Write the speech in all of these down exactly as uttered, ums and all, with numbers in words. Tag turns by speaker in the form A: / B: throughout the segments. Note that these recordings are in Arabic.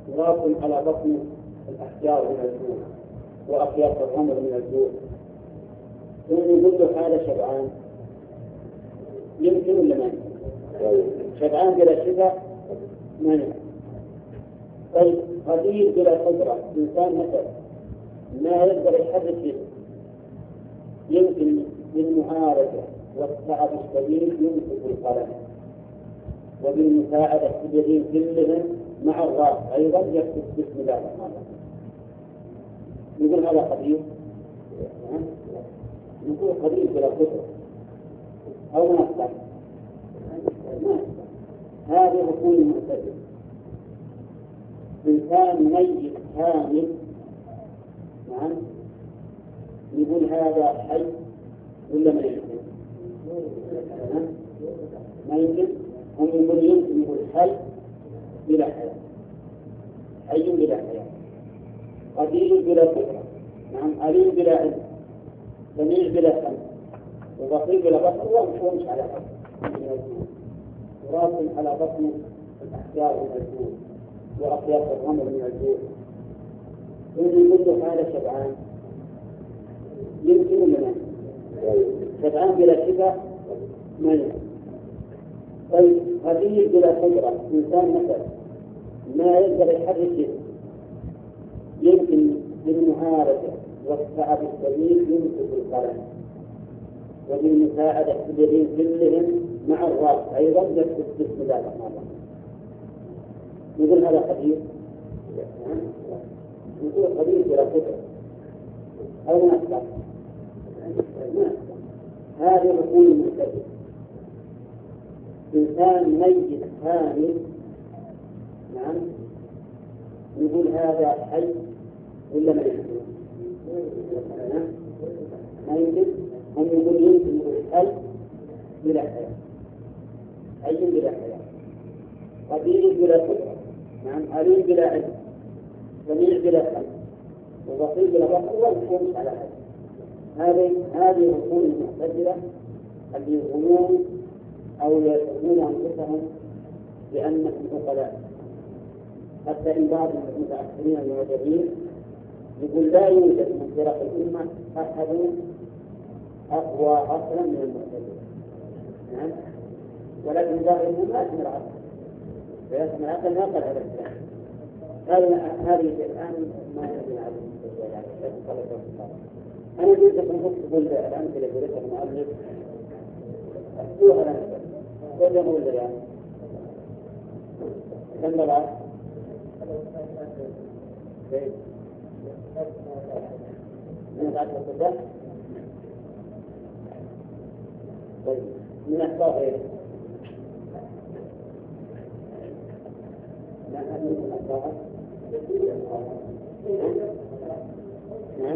A: يراكم على بطن الأحجار من الجوع وأخياط الرمل من الجوع، ثم يقول له هذا شبعان، يمكن ولا ما يمكن؟ شبعان بلا شفاء ما يمكن. طيب قدير بلا قدرة، إنسان مثلا ما يقدر يحرك يده، يمكن بالمعالجة والتعب الشديد يمسك القلم، وبالمساعدة اليدين كلهم مع الراس أيضا يكتب بسم الله الرحمن الرحيم. يقول هذا قدير؟ نقول قدير بلا قدرة أو ما أستطيع. هذه ركون المعتدل. إنسان ميت كامل، نعم، يقول هذا حي ولا ما يمكن؟ ما يمكن. هم يقول يمكن، يقول حي بلا حياة، حي بلا حياة، قدير بلا قدرة، نعم، عليم بلا علم، سميع بلا سمع، وبصير بلا بصر، ومش على حد تراث على بطن الأحجار من الجوع وأخياط الرمل من الجوع، ثم يقول له هذا شبعان، يمكن ولا ما يمكن؟ شبعان بلا شفاء ما يمكن. طيب قدير بلا قدرة، إنسان مثلا ما يقدر يحرك يده، يمكن بالمعالجة والتعب الشديد يمسك القلم، وبالمساعدة اليدين كلهم مع الراس أيضا يكتب بسم الله الرحمن الرحيم. يقول هذا قدير؟ يقول قدير بلا قدرة أو ما أستطيع. هذه ركون المعتدل. إنسان ميت كامل، نعم، يقول هذا حي ولا ما يمكن؟ ما يمكن. هم يقول يمكن، يقول حي بلا حياة، حي بلا حياة، قدير بلا قدرة، نعم، عليم بلا علم، سميع بلا سمع، وبصير بلا بصر، ومش على حد. هذه هذه ركون المعتدلة الذي يظنون أو يسمون أنفسهم بأنهم عقلاء. حتى إن بعض المتأخرين المعجبين يقول لا يوجد من فرق الأمة أحد أقوى عقلا من المعتدلة، نعم، ولكن ظاهرهم ما يسمى العقل، فيسمى العقل ما قال هذا الكلام. هذه الآن ما يجب عليه. أنا أريد أن أقول الأمثلة التي ذكرها المؤلف أحكوها لنا وجه أقول الآن كم بعد من بعد الصدق. طيب من أحباب غيره لا أحد من أحباب. نعم،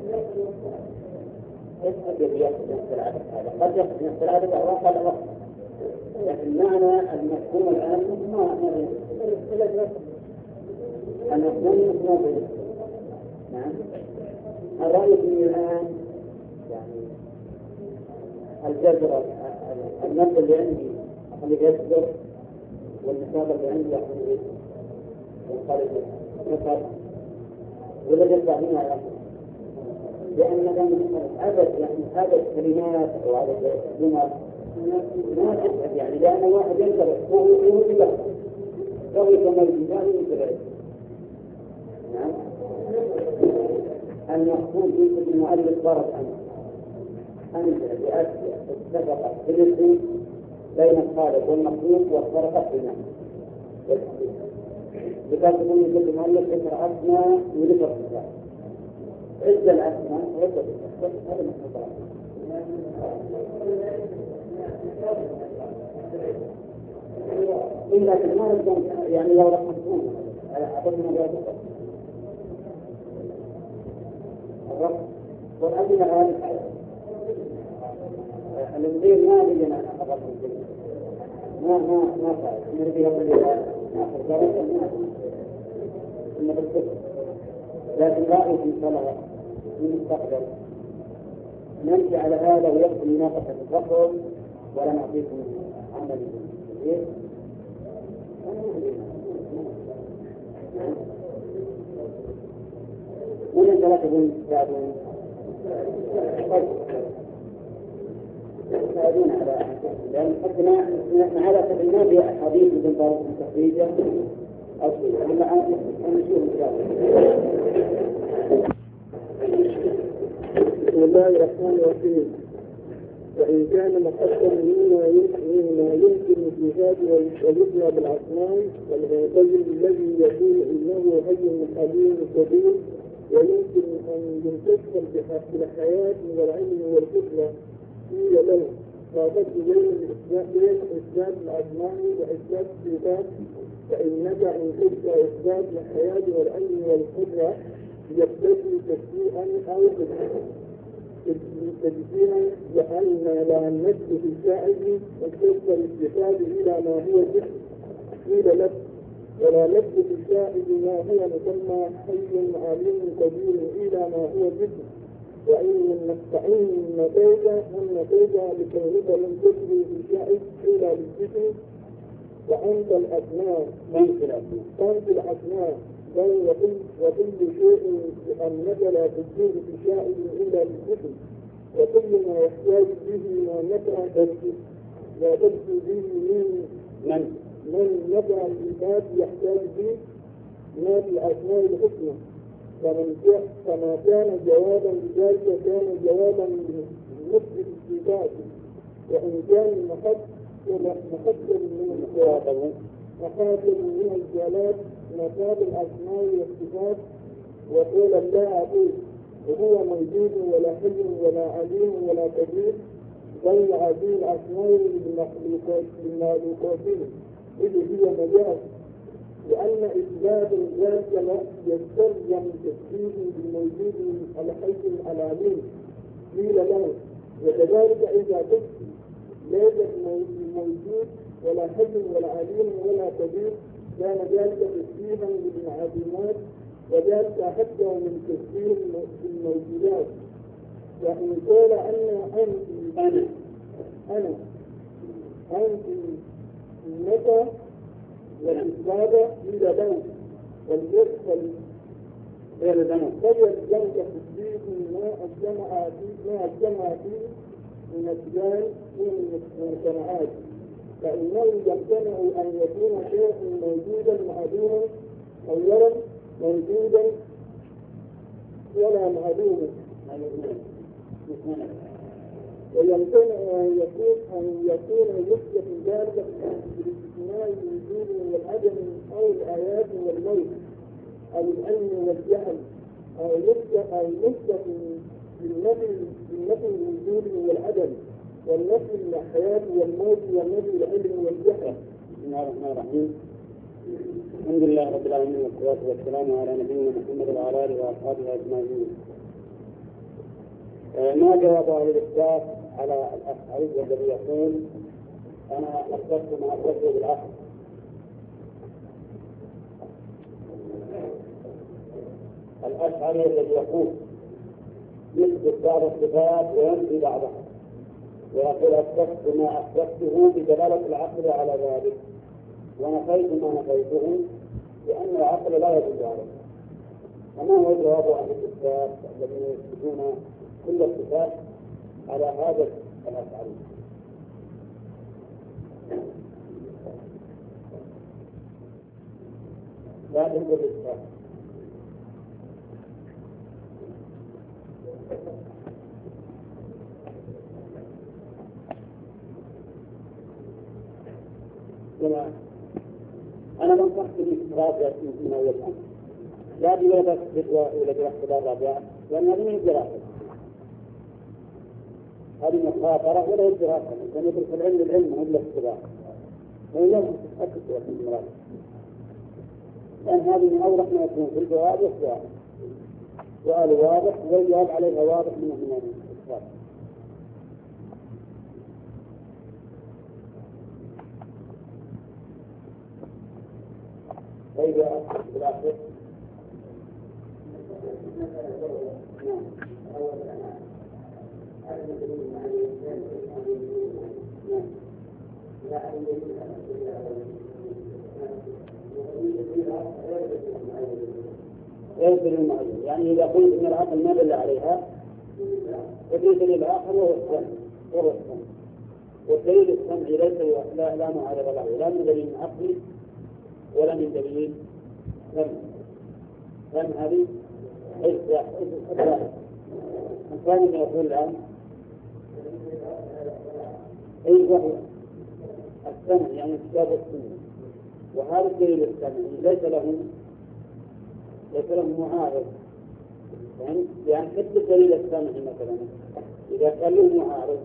A: يسحب يأخذ نفس العدد هذا، قد يأخذ نفس العدد أو أقل أو أكثر، لكن معنى المفهوم الآن ما المفهوم ما بين. نعم، الرأي في الآن يعني الجذر المادة اللي عندي اللي يجذر، والنساب اللي عندي يأخذ ينقلب نسب ولا جذر هنا يأخذ، لأن عدد يعني عدد كلمات أو عدد جمل ما تسعد، يعني لأن واحد ينتبه هو هو له قوي كما الجبال ينتبه. نعم، المقصود في المؤلف ضرب أنت أنت بأشياء اتفقت في الاسم بين الخالق والمخلوق وافترقت بينهم. بكان تقول في المؤلف ذكر أسماء وذكر صفات، عد الأسماء وعد الصفات، هذا المقصود. إلا في المال يعني لو رحمتون أعطتنا بها الرب والأدنى هذه الحياة المدير ما بينا أخذ المدير ما ما ما فعل نريد يقول لي آخر ذلك إنه بالكفر، لكن رأيه في صلاة في المستقبل نمشي على هذا ويبقى مناقشة الرفض ولا نعطيكم عمل. إيه؟ وين ثلاثة يساعدون؟ يساعدون على لأن حكنا معرفة ما في حديث من طريق التخريجة أو شيء لما نشوف إن شاء الله.
B: بسم الله الرحمن الرحيم. فإن كان مقصدا مما مما يمكن الجهاد ويشتغلنا بالأصنام والمعتزل الذي يقول إنه حي حليم كبير ويمكن أن ينتقل بالحياة والعلم والقدرة قيل له لا بد بين بين إثبات الأصنام وإثبات الصفات، فإنك إن قلت إثبات الحياة والعلم والقدرة يقتضي تشبيها أو تجزيها، لأن لا نجد في الشاعر وكيف الاستفاد إلى ما هو ذكر قيل لك ولا نجد في الشاعر ما هو مسمى حي عليم قدير إلى ما هو ذكر، وإن فإن نتيجة أن نتيجة لكونك لم تجري في الشاعر إلا بالذكر، وأنت الأسماء أنت الأسماء بل وكل وكل شيء أنك لا تجري في الشاعر إلا بالذكر، وكل ما يحتاج به ما نفع لا تجري به من من من نفع العباد يحتاج به ما في الأسماء الحسنى، فما كان جوابا لذلك كان جوابا لمثبت الصفات، وإن كان محصل من الصفات محاصل من الجلال مصاب الأسماء والصفات، وقول الله عزيز وهو موجود ولا حي ولا عليم ولا كبير، بل هذه الأسماء للمخلوقات إذ هي مجاز، لأن إثبات الذات يستلزم تشبيه بالموجود الحي العليم قيل له وكذلك إذا قلت ليس الموجود ولا حي ولا عليم ولا كبير كان ذلك تشبيها بالمعلومات، وذلك حتى من تشبيه بالموجودات. وإن قال أن أنت أنا أنا أنت متى والإثبات إلى له واليسفل غير ذنب فيلزمك تشبيه ما الجمع فيه ما الجمع فيه من الأشياء من المجتمعات، فإنه يمتنع أن يكون شيء موجودا معدوما أو يرى موجودا ولا معدوما، ويمتنع أن يكون أن يكون يثبت ذلك بالاستثناء الوجود والعدم أو الآيات والموت أو العلم والجهل، أو يثبت أو يثبت بالنفي بالنفي الوجود والعدم والنفي الحياة والموت والنفي العلم والجهل.
A: بسم الله الرحمن الرحيم. الحمد لله رب العالمين والصلاة والسلام على نبينا محمد وعلى آله وأصحابه أجمعين. ما جواب أهل الإثبات على الأشعري الذي يقول أنا أثبت ما أثبته بالعقل؟ الأشعري الذي يقول يثبت بعض الصفات وينفي بعضها، ويقول أثبت ما أثبته بدلالة العقل على ذلك ونفيت ما نفيته لأن العقل لا يدل عليه. وما هو جواب أهل الإثبات الذين يثبتون كل الصفات على هذا الأشعري؟ لا تنظر الإثبات. أنا منصحت بالإثبات من أول الأمر، لا بلا تثبت ولا بالاختبار رابعا، لأن هذه من الدراسة، هذه مخاطرة ولا الدراسة، لأن يدرس العلم العلم هم الاختبار، ولا تتأكد من المراد، لأن هذه من أوضح ما يكون في الجواب والسؤال، سؤال واضح والجواب عليها واضح من الإثبات. فإذا بالآخر غير دليل معين. يعني إذا قلت إن العقل ما دل عليها ففي دليل آخر وهو السمع وهو السمع والدليل السمعي ليس لا, لا معارض له لا من دليل عقلي ولا من دليل سمعي. سمع هذه الثاني من يقول الآن أي وهو السمع يعني كتاب السنة، وهذا الدليل السمعي ليس له ليس له معارض. يعني يعني حتى الدليل السمعي مثلا إذا كان له معارض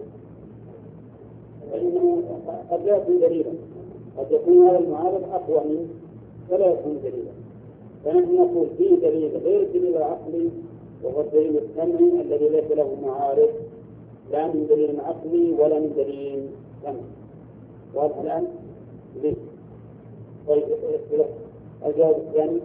A: فإنه قد لا يكون دليلا، قد يكون هذا المعارض أقوى منه فلا يكون دليلا. فنحن نقول فيه دليل غير الدليل العقلي وهو الدليل السمعي الذي ليس له معارض لا من دليل عقلي ولا من دليل سمعي. واضح الآن؟ ليه؟ طيب الجواب الثاني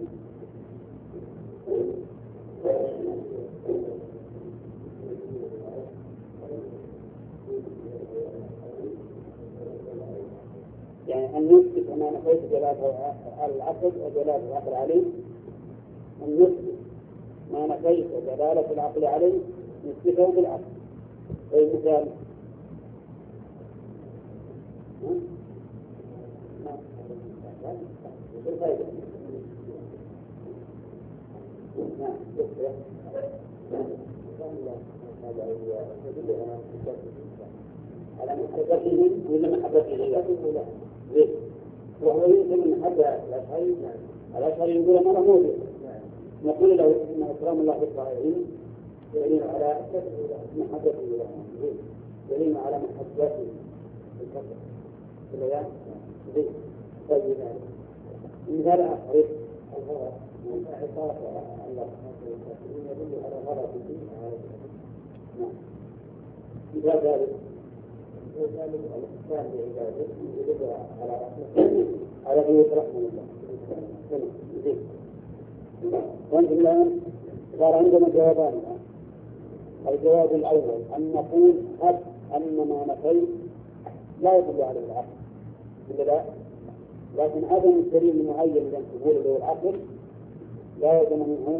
A: يعني أن نثبت ما نفيت دلالة العقل ودلالة العقل عليه، أن نثبت ما نفيت دلالة العقل عليه نثبته بالعقل. أي مثال على محبته ولا محبته لا وهو يمكن من محبة الأشعري الأشعري يقول مرة موجود نقول له إن إكرام الله بالطائعين دليل على محبته له دليل على محبته الكفر البيان ذي طيب مثال آخر الغرض عصاة الله يدل على غرض نعم مثال ذلك وذلك الإحسان بعباده يدل على رحمته على أن رحمه الله ذي. وأنت الآن صار عندنا جوابان. الجواب الأول أن نقول قد أن ما نفيت لا يدل على العقل إلا لا، لكن عدم الدليل المعين الذي تقول له العقل لا يلزم منه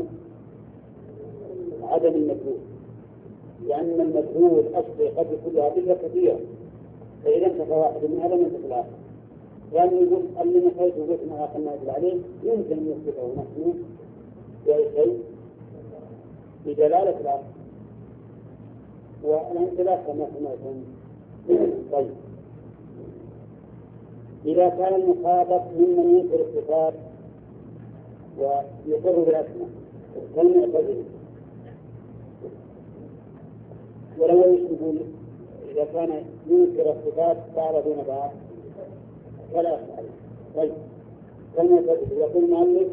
A: عدم المدلول، لأن المدلول أصل قد يكون له أدلة كثيرة فإذا انتفى واحد منها لم ينتفى الآخر. يعني يقول اللي نفيت وقلت ما عقل ما يدل عليه يمكن أن نثبته نحن بأي شيء بدلالة العقل والانطلاق كما سمعتم. طيب إذا كان المخاطب ممن ينكر الصفات ويقر بالأسماء كالمعتزلة ولو يشبه إذا كان ينكر الصفات بعض دون بعض فلا أفعل. طيب كالمعتزلة يقول المؤلف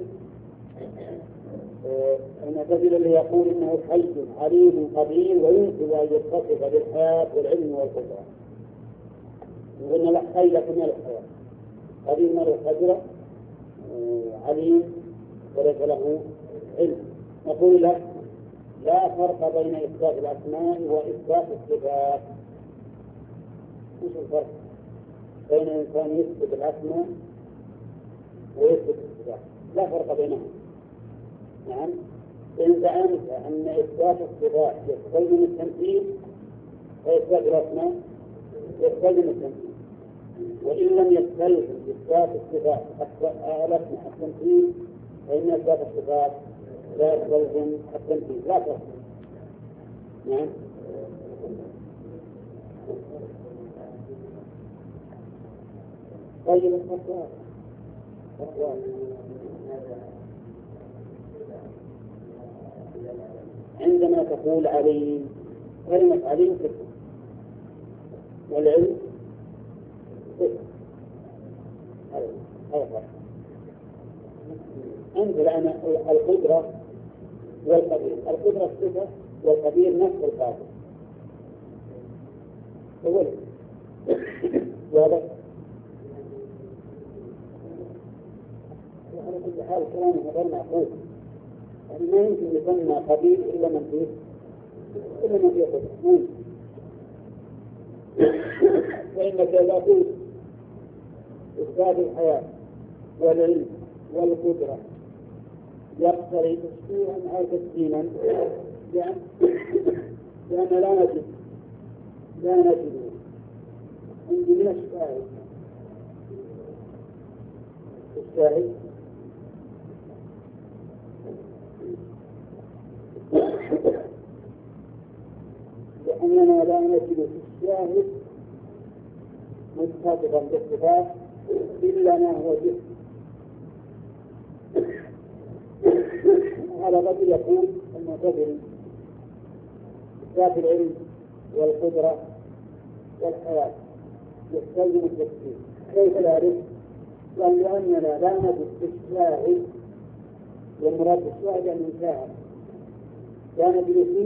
A: المعتزلة اللي يقول إنه حي عليم قدير ويمكن أن يتصف بالحياة والعلم والقدرة. قلنا له حي لكن ما له حياة، قدير ما له قدرة، عليم وليس له علم. نقول لك لا فرق بين إثبات الأسماء وإثبات الصفات. مش الفرق بين إنسان يثبت الأسماء ويثبت الصفات؟ لا فرق بينهم. نعم إن زعمت أن إثبات الصفات يستلزم التمثيل فإثبات الأسماء يستلزم التمثيل، وإن لم يستلزم إثبات الصفات الأسماء التمثيل فإن إثبات الصفات لا يستلزم التمثيل. لا فرق. نعم طيب الفتوى عندما تقول عليم كلمة عليم كتب والعلم كتب هذا عند الآن القدرة والقدير. القدرة الصفة والقدير نفس القادر هو واضح. وعلى كل حال كلامه غير معقول، يعني ما يمكن يسمى قدير إلا من فيه إلا من فيه قدرة. فإنك إذا قلت إثبات الحياة والعلم والقدرة يقتضي تشبيها أو تسليما، لأن لأن لا نجد لا نجد عندي من الشاهد الشاهد لأننا لا نجد في الشاهد متصفا بالصفات إلا ما هو جسم. هذا قد يكون المعتبر ذات العلم والقدرة والحياة يستلزم التفسير. كيف ذلك؟ لأننا لا نجد في الشاهد، والمراد بالشاهد أن يشاهد، لا نجد فيه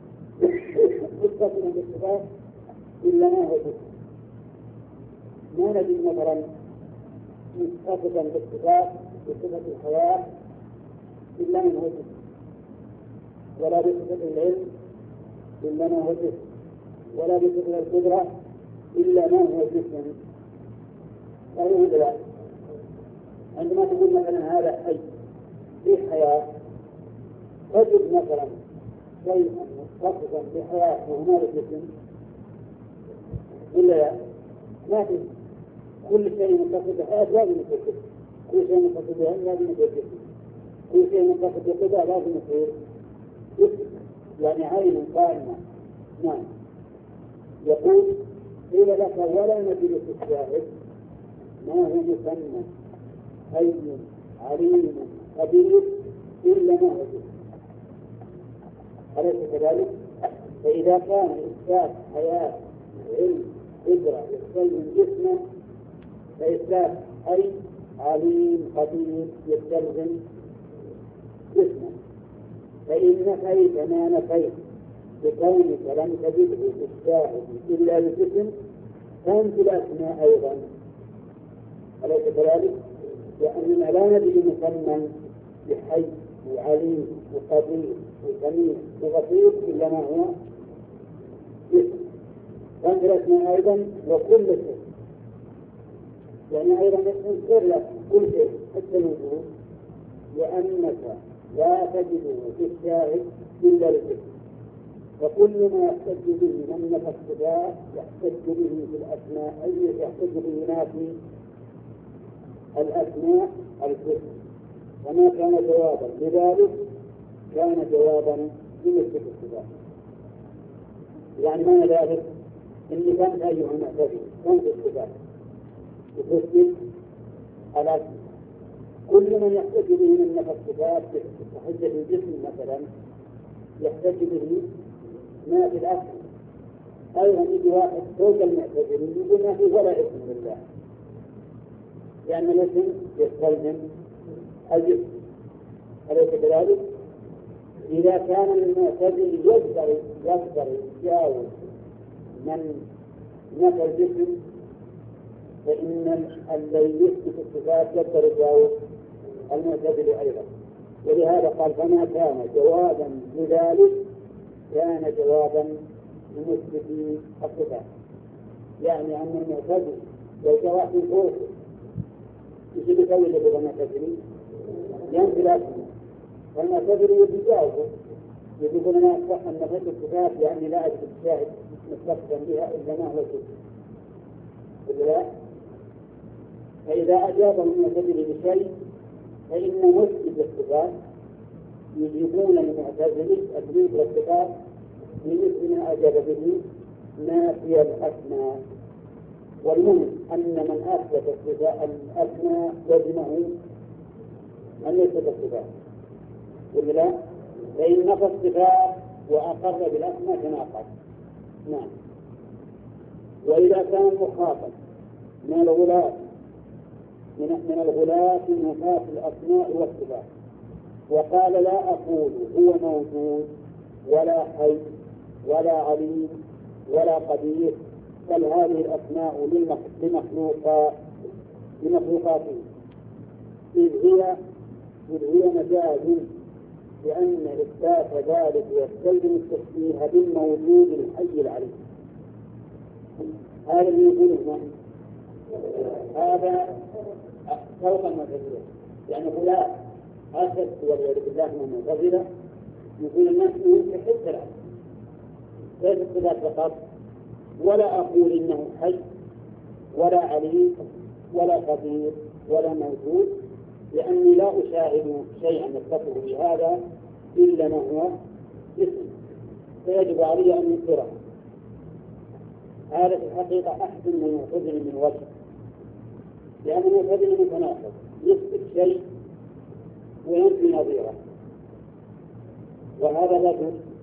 A: متصلا بالصفات إلا ما هو جسم. ما نجد مثلا متصفا بالصفات بصفة الحياة إلا من هو جسم، ولا بصفة العلم إلا ما هو جسم، ولا بصفة القدرة إلا ما هو جسم. فهو ذلك عندما تقول مثلا هذا حي في حياة، تجد مثلا شيئا متصفا بحياة وهناك جسم إلا لا؟ ما في. كل شيء متصف بحياة لازم يكون جسم، كل شيء متصف بعلم لازم يكون جسم، كل شيء متصف بقدرة لازم يكون جسم، يعني عين قائمة. نعم. يقول قيل لك ولا نجد في الشاهد ما هو مسمى حي عليم قدير إلا ما هو جسم. أليس كذلك؟ فإذا كان إثبات حياة علم قدرة يستلزم جسما، فإثبات حي عليم قدير يستلزم جسما. فإن نفيت ما نفيت بكونك لم تجده في الشاهد إلا بالجسم فأنت الأسماء أيضا. أليس كذلك؟ لأننا لا نجد مسمى بحي وعليم وقدير وسميع وغفير إلا ما هو جسم، فأنت الأسماء أيضا وكل شيء، يعني أيضا يذكر لك كل شيء حتى الوجود، لأنك لا تجده في الشاهد إلا بالجسم. فكل ما يحتج به من نفى الصفات يحتج به في الأسماء، أي يحتج به نافي الأسماء الجسم. وما كان جوابا لذلك كان جوابا لنفي الصفات. يعني معنى ذلك إني كانت أيها المعتدل كانت الصفات وتثبت الأسماء. كل من يحتج به من نفى الصفات كحجة الجسم مثلا يحتج به ما في الأصل. أيضا يجي واحد فوق المعتزلين يقول ما في ولا اسم لله، لأن الاسم يستلزم الجسم. أليس كذلك؟ إذا كان المعتزل يقدر يقدر يجاوز من نفى الجسم، فإن الذي يثبت الصفات يقدر يجاوز المعتزل أيضا. ولهذا قال فما كان جوابا لذلك كان جوابا لمثبت الصفات. يعني أن المعتزل لو جاء في فوق يجب يسوي لبغى المعتزلين ينفي الأسماء، فالمعتزل يجاوبه يقول أنا أصح أن نفيت الصفات لأني لا أجد الشاهد متصفا بها إلا ما هو جسم. فإذا أجاب المعتزل بشيء فإن مثبت الصفات يجيبون المعتزلة التثبيت والصفات بمثل ما أجاب به نافي الأسماء. والمهم أن من أثبت الأسماء لزمه أن يثبت الصفات، ولا فإن نفى الصفات وأقر بالأسماء تناقض. نعم. وإذا كان المخاطب من الغلاة من من الغلاة نفاة الأسماء والصفات وقال لا أقول هو موجود ولا حي ولا عليم ولا قدير، بل هذه الأسماء لمخلوقات لمخلوقاته، إذ هي إذ هي مجاز، لأن إثبات ذلك يستلزم التشبيه بالموجود الحي العليم. هذا اللي يقوله هذا فوق المعتزلة، يعني غلاة أسد والعياذ بالله من المعتزلة يقول الناس ينتحل ثلاثة، ليس الصفات فقط، ولا أقول إنه حي ولا عليم ولا قدير ولا موجود، لأني لا أشاهد شيئا يتصف بهذا إلا ما هو اسم، فيجب علي أن يذكره. هذا في الحقيقة أحسن من المعتزلة من وجه، لأن المعتزلة متناقض، يثبت شيء وينفي نظيره، وهذا لا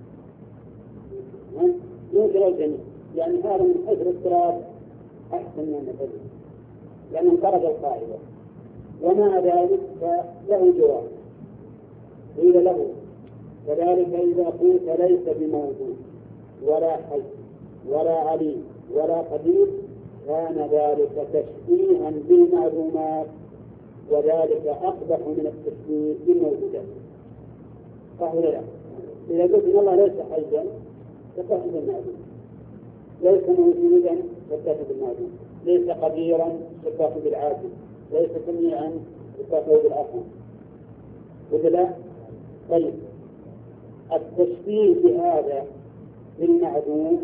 A: ينكر الجميع. يعني هذا من حيث الاضطراب أحسن من المعتزلة، لأنه انقرض القاعدة. ومع ذلك فله جواب، قيل له كذلك إذا قلت ليس بموجود ولا حي ولا عليم ولا قدير كان ذلك تشبيها بالمعلومات، وذلك أقبح من التشبيه بالموجودات. صح ولا لا؟ إذا قلت إن الله ليس حيا فاتخذ بالمعلوم، ليس موجودا فاتخذ بالمعلوم، ليس قديرا فاتخذ بالعاجز، ليس سميعا فاتخذ بالأصم، ولا لا؟ طيب التشبيه بهذا بالمعدوم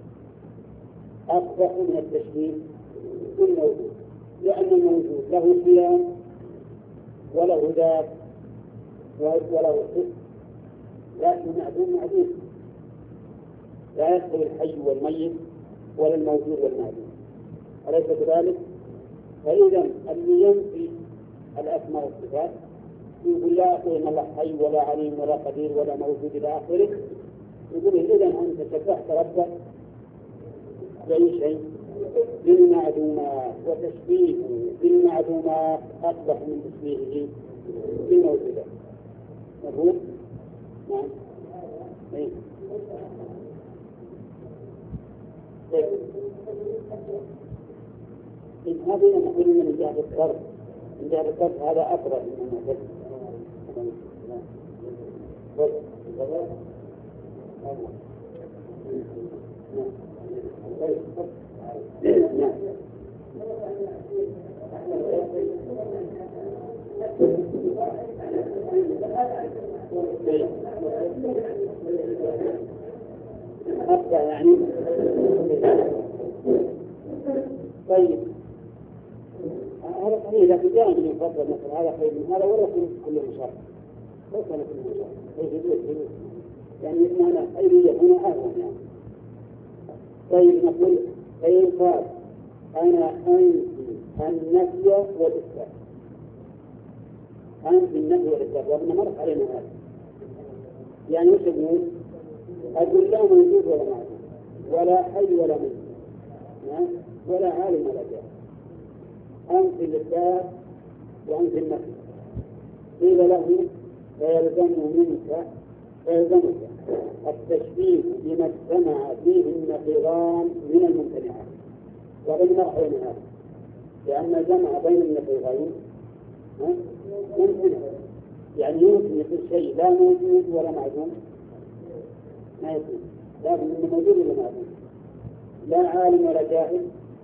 A: أقبح من التشبيه بالموجود، لأن الموجود له قيام وله ذات وله صفة، لكن المعدوم معدوم، لا يستوي الحي والميت ولا الموجود والمعدوم، أليس كذلك؟ فإذا اللي ينفي الأسماء والصفات يقول لا أقول إن الله حي ولا عليم ولا قدير ولا موجود إلى آخره، يقول إذا أنت شبهت ربك بأي شيء؟ بالمعدومات، وتشبيه بالمعدومات أقبح من تشبيهه بالموجودات. مفهوم؟ نعم. إيه؟ طيب إن هذه نقول من جهة الصرف، من جهة الصرف هذا أقرب من المعتزلة. أبدأ يعني. طيب هذا صحيح، لكن جاء من يفضل مثل هذا خير من هذا ولا يكون كل مشارك، لا يكون كل مشارك، يعني معنى خير يكون أهون يعني. طيب نقول فإن قال أنا أنفي النفي والإثبات، أنفي النفي والإثبات، وأنا مرت علينا هذا، يعني وش أقول؟ أقول لا موجود ولا معدوم ولا حي ولا ميت ولا عالم ولا جاهل، أنفي الإثبات وأنفي النفي. قيل له فيلزم منك فيلزمك التشبيه بما اجتمع فيه النقيضان من الممتنعات، وقد مرحوا من هذا، لأن الجمع بين النقيضين ممكن، يعني يمكن يكون شيء لا موجود ولا معدوم، ما يكون، لكن إنه موجود ولا معدوم، لا عالم ولا جاهل،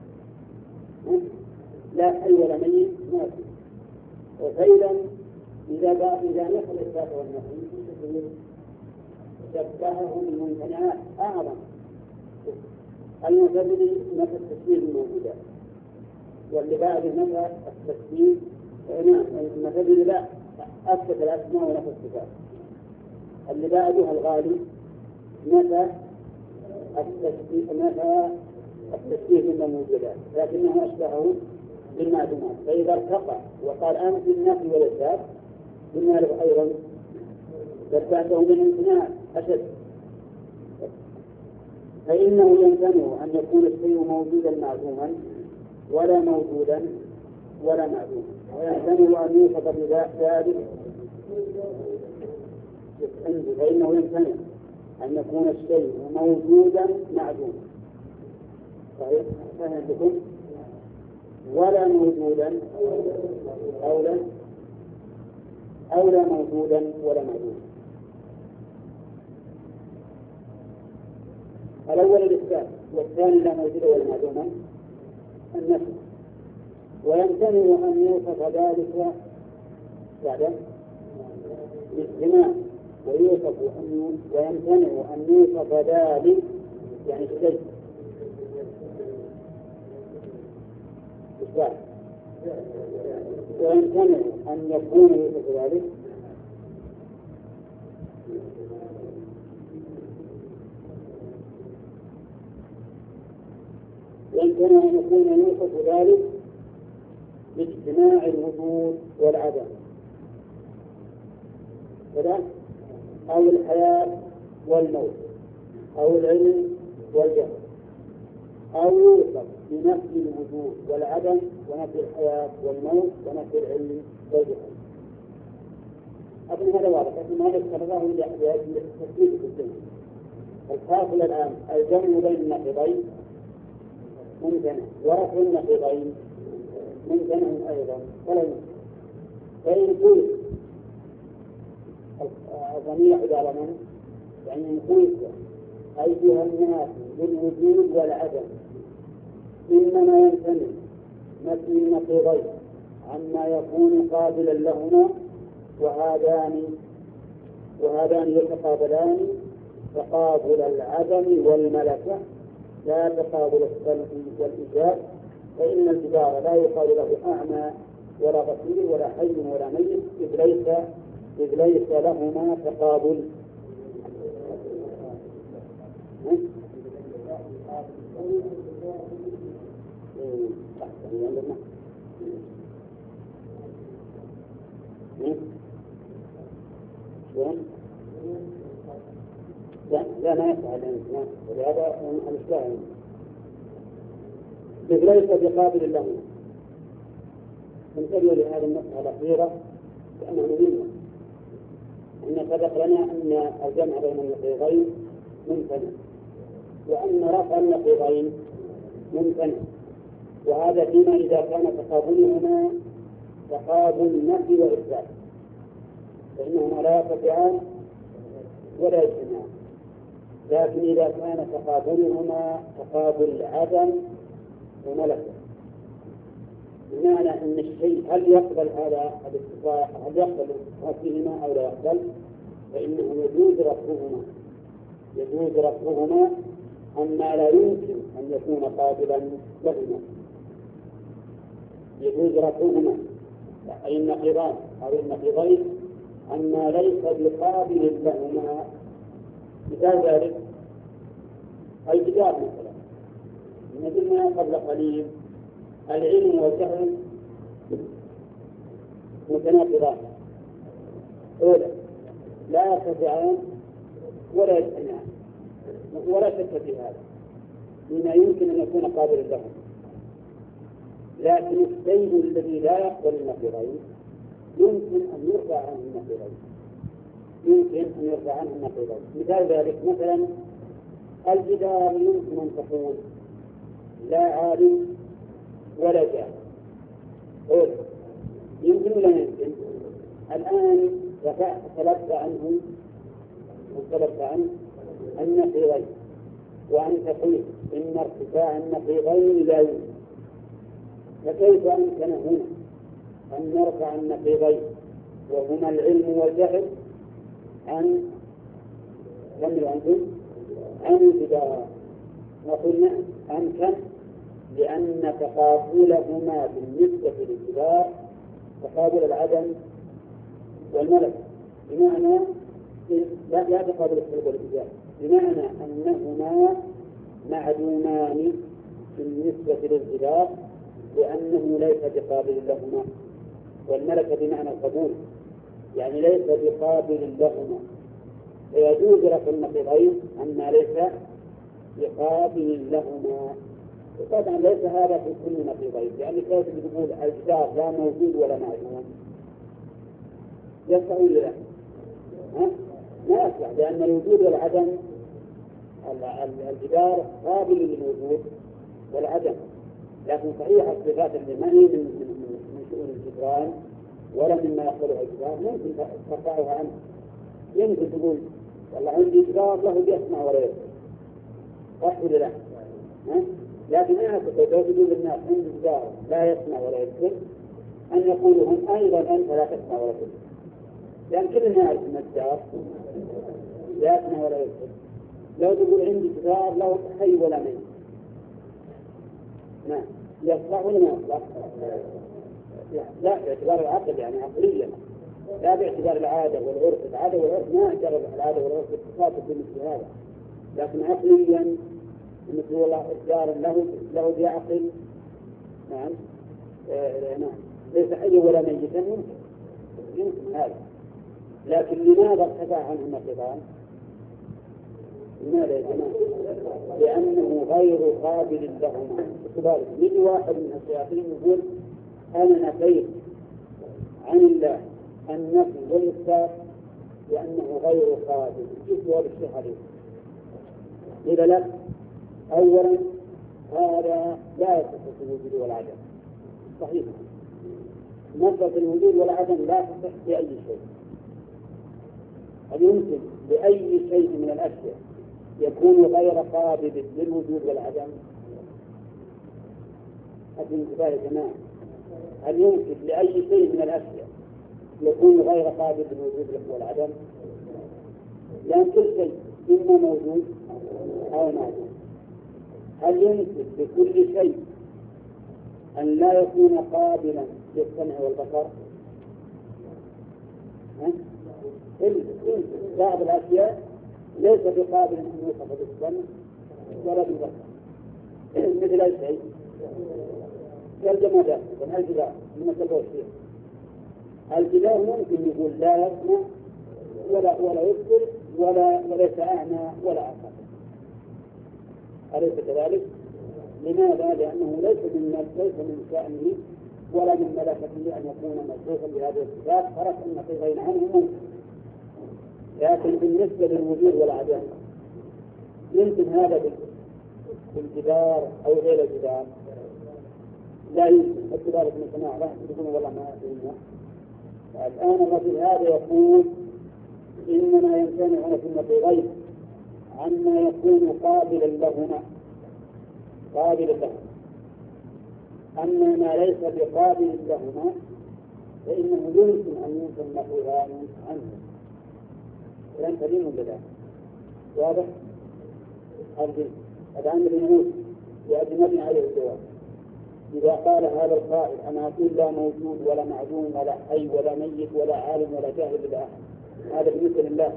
A: لا حي ولا ميت، ما يكون. وفعلا إذا إذا نفى الإثبات والنفي شبههم الممتنعات أعظم. المعتزلي نفى التشبيه بالموجودات، واللي بعده نفى التشبيه، نعم المعتزلي لا أثبت الأسماء ونفى الصفات. اللي بعده الغالي نفى التشبيه نفى التشبيه بالموجودات، لكنه أشبهه بالمعدومات. فإذا ارتقى وقال أنا في النفي والإثبات قلنا له أيضا شبهته بالامتناع أشد، فإنه يمتنع أن يكون الشيء موجودا معدوما ولا موجودا ولا معدوما، ويمتنع أن يوصف بذلك، فإنه يمتنع أن يكون الشيء موجودا معدوما، صحيح؟ فهمتكم؟ ولا موجودا أو لا أو لا موجودا ولا معدوما. الأول الإثبات، والثاني لا موجود ولا معدوما النفي. ويمتنع أن يوصف ذلك بعد باجتماع ويوصف أن ويمتنع أن يوصف ذلك يعني الشيء بالفعل ويمتنع أن يكون يوصف ذلك ويمتنع أن يكون يوصف ذلك باجتماع الوجود والعدم كذا أو الحياة والموت أو العلم والجهل أو يوصف بنفي الوجود والعدم ونفي الحياة والموت ونفي العلم والجهل. أظن هذا واضح لكن هذا الكلام يحتاج لتثبيت في الدنيا. الحاصل الآن الجمع بين النقيضين ممتنع ورفع النقيضين ممتنع أيضا ولا يمكن. فإن قلت الضمير على من؟ يعني إن قلت أيها الناس بالوجود والعدم إنما يمتنع نفي النقيضين عما يكون قابلا لهما وهذان وهذان يتقابلان تقابل العدم والملكة لا تقابل السلب والإيجاب، فإن الجدار لا يقال له أعمى ولا بصير ولا حي ولا ميت إذ ليس إذ ليس لهما تقابل. لا لا ما يفعل ولهذا الإسلام إذ ليس بقابل له. انتبهوا لهذه النقطة الأخيرة لأنها مهمة. أن سبق لنا أن الجمع بين النقيضين ممتنع وأن رفع النقيضين ممتنع، وهذا فيما إذا كان تقابلهما تقابل نفي وإثبات فإنهما لا يرتفعان ولا يجتمعان. لكن إذا كان تقابلهما تقابل عدم وملكة بمعنى أن الشيء هل يقبل هذا الاتفاق هل يقبل فيهما أو لا يقبل فإنه يجوز رفضهما يجوز رفضهما أما لا يمكن أن يكون قابلا لهما يجوز رفضهما أي النقيضان أو النقيضين أما ليس بقابل لهما. مثال ذلك الجدار مثلا نجدنا قبل قليل العلم والجهل متناقضان أولا لا يرتفعان ولا يجتمعان ولا شك في هذا بما يمكن أن يكون قابلا لهم. لكن الشيء الذي لا يقبل النقيضين يمكن أن يرفع عنه النقيضين يمكن أن يرفع عنه النقيضين. مثال ذلك مثلا الجدار يمكن أن تكون لا عالم ولا جاهل أولا يمكن ولا يمكن. الآن رفعت طلبت عنه وطلبت عنه النقيضين وأن تقول إن ارتفاع النقيضين لا يمكن، فكيف أمكن هنا أن نرفع النقيضين وهما العلم والجهل عن كم عندهم عن الجدار؟ وقلنا أمكن لأن تقابلهما بالنسبة للجدار تقابل العدم والملك بمعنى لا لا تقابل السلب والإيجاب بمعنى أنهما معدومان بالنسبة للجدار لأنه ليس بقابل لهما، والملك بمعنى القبول يعني ليس بقابل لهما فيجوز رفع النقيضين أما ليس بقابل لهما. طبعا ليس هذا في كل نقيضين يعني كيف تقول الجدار لا موجود ولا معدوم يصح ولا لا؟ ما يصح لأن الوجود والعدم الجدار قابل للوجود والعدم، لكن صحيح الصفات اللي ما هي من من شؤون الجدران ولا مما يقبلها الجدار ممكن ترفعها عنه. يمكن تقول والله عندي جدار له يسمع ولا يسمع صح ولا لا؟ لكن أنا تقول للناس عندي جدار لا يسمع ولا يسمع أن يقولوا هم أيضا أنت لا تسمع ولا تسمع لأن كلنا نعرف أن الدار لا يفنى ولا يفسد. لو تقول عندي دار لا حي ولا ميت، نعم يصلح ولا ما يصلح؟ لا باعتبار العقل يعني عقليا، لا باعتبار العادة والعرف. العادة والعرف ما اعتبر العادة والعرف اتصال بمثل هذا، لكن عقليا مثل والله إصدار له له بعقل، نعم آه نعم ليس حيا ولا ميتا ممكن يمكن هذا. لكن لماذا ارتفع عنه النقيضان؟ لماذا يا جماعة؟ لأنه غير قابل لهما. كذلك من واحد من الشياطين يقول أنا نفيت عن الله النفي والإثبات لأنه غير قابل. كيف هو بالشيء عليه؟ إذا لا، أولا هذا لا يصح في الوجود والعدم، صحيح. نفي الوجود والعدم لا تصح بأي شيء. هل يمكن بأي شيء من الأشياء يكون غير قابل للوجود والعدم؟ هذه انتباه يا جماعة. هل يمكن لأي شيء من الأشياء يكون غير قابل للوجود والعدم؟ لأن كل شيء إما موجود أو معدوم. هل يمكن لكل شيء أن لا يكون قابلا للسمع والبصر؟ بعض الأشياء ليس بقابل أن يوصف بالسمع ولا بالبصر، مثل أي شيء كالجمادات والجدار من التلوث فيه. الجدار ممكن يقول لا يسمع ولا ولا يبصر ولا وليس أعمى ولا أعقل، أليس كذلك؟ لماذا؟ لأنه ليس من ليس من شأنه ولا من ملكته أن يكون موصوفا بهذه الصفات، فرق أن في غير عنه ممكن. لكن بالنسبة للوجود والعدم يمكن هذا بالجدار أو غير الجدار لا يمكن. الجدار ابن سماع راح يقولون والله ما أدري. الآن الرجل هذا يقول إنما يمتنع في النقيضين عما يكون قابلا لهما قابلا لهما، أما ما ليس بقابل لهما فإنه يمكن أن ينفي النقيضان عنه. كلام سليم ولا لا؟ واضح؟ هذا عند النموذج يأتي عليه الجواب. إذا قال هذا القائل أنا أقول لا موجود ولا معدوم ولا حي ولا ميت ولا عالم ولا جاهل إلا أحد، هذا بالنسبة لله.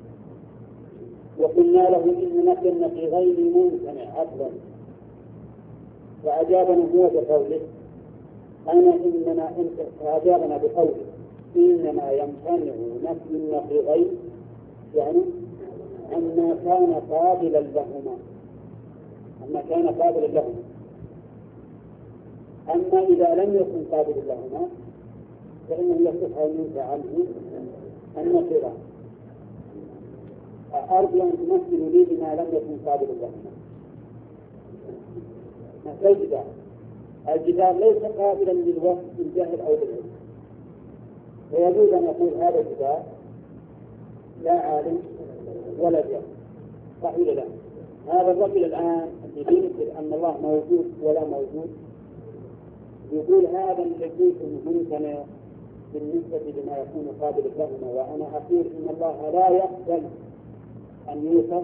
A: وقلنا له إن نفي النقيضين ممتنع أصلا، فأجابنا هو بقوله أنا إنما فأجابنا بقوله إنما يمتنع نفي النقيضين، يعني أما كان قابلا لهما أما كان قابلا لهما أما إذا لم يكن قابلا لهما فإنه يصح أن ينفى عنه النقيضان. أرجو أن تمثلوا لي بما لم يكن قابلا لهما. مثل الجدار، الجدار ليس قابلا للوصف بالجهل أو بالعلم، فيجوز أن يقول هذا الجدار لا عالم ولا جاهل، صحيح لا؟ هذا الرجل الآن ينكر أن الله موجود ولا موجود، يقول هذا الذي ممتنع بالنسبة لما يكون قابل لهما، وأنا أقول إن الله لا يقبل أن يوصف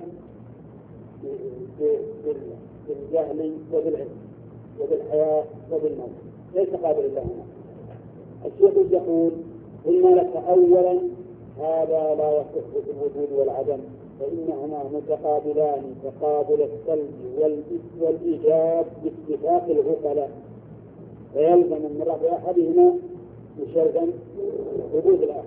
A: بالجهل وبالعلم وبالحياة وبالموت، ليس قابل لهما. الشيخ يقول قلنا لك أولا هذا لا يصح بالوجود والعدم، فإنهما متقابلان تقابل السلب والإيجاب باتفاق العقلاء، فيلزم من رفض أحدهما مشردا وجود الآخر.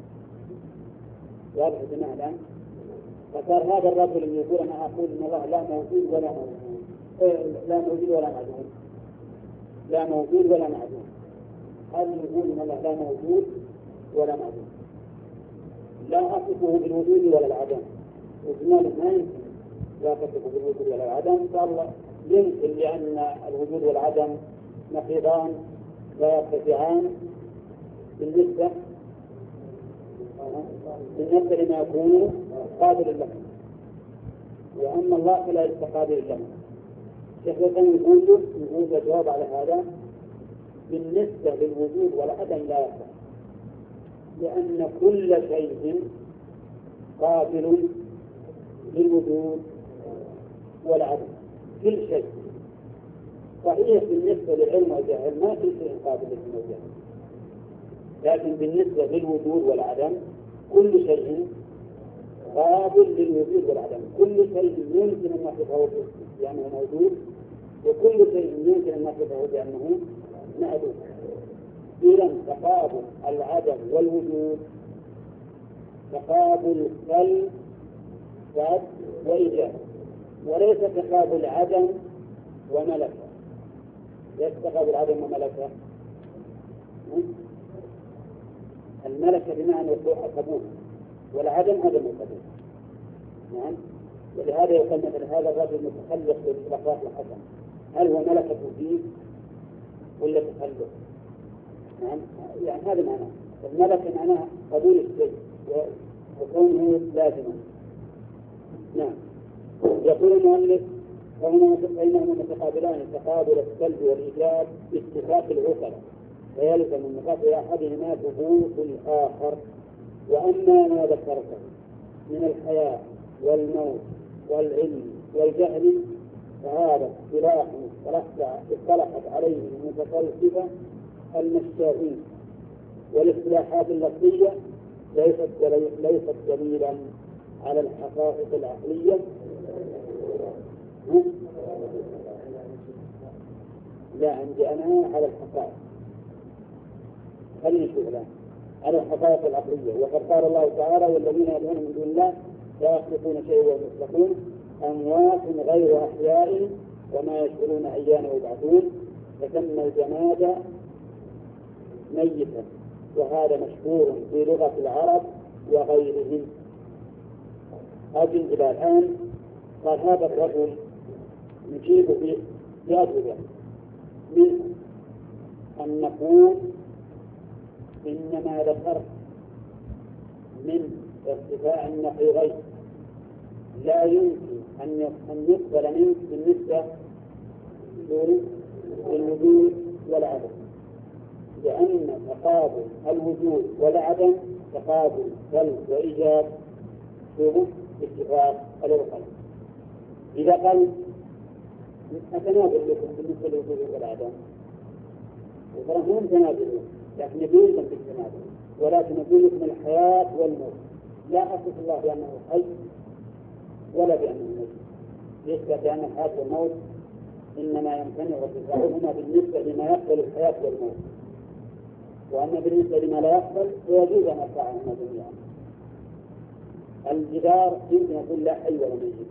A: واضح يا جماعة الآن؟ فصار هذا الرجل اللي يقول أنا أقول إن الله لا موجود ولا موجود إيه لا موجود ولا معدوم لا موجود ولا معدوم هذا يقول إن الله لا موجود ولا معدوم، لا أصفه بالوجود ولا العدم، وجمال ما يمكن لا تصفه بالوجود ولا العدم. قال يمكن لأن الوجود والعدم نقيضان لا يرتفعان بالنسبة بالنسبة لما يكون قابل له، وأما الله فلا يستقابل له. شيخ الإسلام يقول يقول الجواب على هذا بالنسبة للوجود والعدم لا يصح، لأن كل شيء قابل للوجود والعدم، كل شيء. صحيح بالنسبة للعلم والجهل ما في شيء قابل للوجود والعدم، لكن بالنسبة للوجود والعدم كل شيء قابل للوجود والعدم. كل شيء يمكن أن نصفه بأنه موجود، وكل شيء يمكن أن نصفه بأنه معدوم. إذا تقابل العدم والوجود تقابل سلب وإيجاب، وليس تقابل عدم وملكة. ليس تقابل عدم وملكة. الملكة بمعنى القبول، والعدم عدم القبول. نعم. ولهذا يقال مثل هذا الرجل متخلق بالإطلاقات الحسنة، هل هو ملكة فيه ولا تخلق؟ نعم. يعني هذا معناه الملكة، معناه قبول الشيء وكونه لازما. نعم. يقول المؤلف فإنهما متقابلان تقابل السلب والإيجاب باتفاق العقلاء، فيلزم من قبل أحدهما ثبوت الآخر. وأما ما ذكرته من الحياة والموت والعلم والجهل فهذا اصطلاح اصطلحت عليه المتصوفة المشاؤين، والاصطلاحات اللفظية ليست ليست دليلا على الحقائق العقلية. لا، عندي أنا على الحقائق. خلينا نشوف الآن على الحقائق العقلية. وقد قال الله تعالى: والذين يدعون من دون الله لا يخلقون شيئا وهم يخلقون أموات غير أحياء وما يشعرون أيان يبعثون. فسمى الجماد ميتا، وهذا مشهور في لغة العرب وغيرهم. أجل إلى الآن قال هذا الرجل نجيب بأجوبة، من أن نقول إنما ذكرت من ارتفاع النفي غير لا يمكن أن يقبل منه بالنسبة للوجود والعدم، لأن تقابل الوجود والعدم تقابل سلب وإيجاب شبه اتفاق العقل. إذا قال أتنازل لكم بالنسبة للوجود والعدم، وفرهم تنازلون، لكن يقول لكم بالتنازل، ولكن يقول لكم الحياة والموت. لا أصف الله بأنه حي ولا بأنه ميت، يثبت بأن الحياة والموت إنما يمتنع ارتفاعهما بالنسبة لما يقبل الحياة والموت، وأما بالنسبة لما لا يقبل فيجوز أن يرفعهما جميعا. الجدار يمكن أقول لا حي ولا ميت،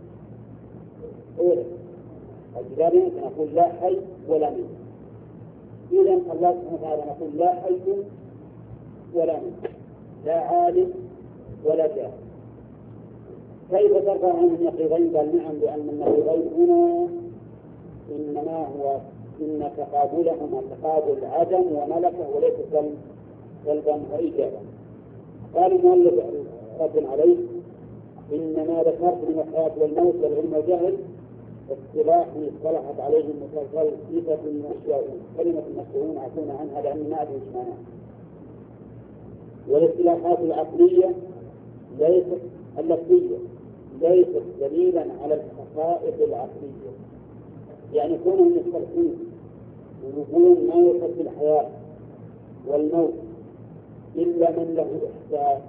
A: الجدار يمكن أقول لا حي ولا ميت. إذا الله سبحانه وتعالى نقول لا حي ولا ميت، لا عالم ولا جاهل. كيف ترفع عن النقيضين؟ قال نعم، لأن النقيضين هنا إنما هو إن تقابلهما تقابل عدم وملكة وليس سلبا وإيجابا. قال المؤلف رد عليه: إنما ذكرت من الحياة والموت والعلم والجهل اصطلاح اصطلحت عليه المتصوفة المشاؤون. كلمة المشاؤون عفونا عنها لأن ما أدري ايش معناها. والاصطلاحات العقلية ليست اللفظية ليست دليلا على الحقائق العقلية، يعني كونهم يختلفون ويقولون ما يوصف بالحياة والموت إلا من له إحساس.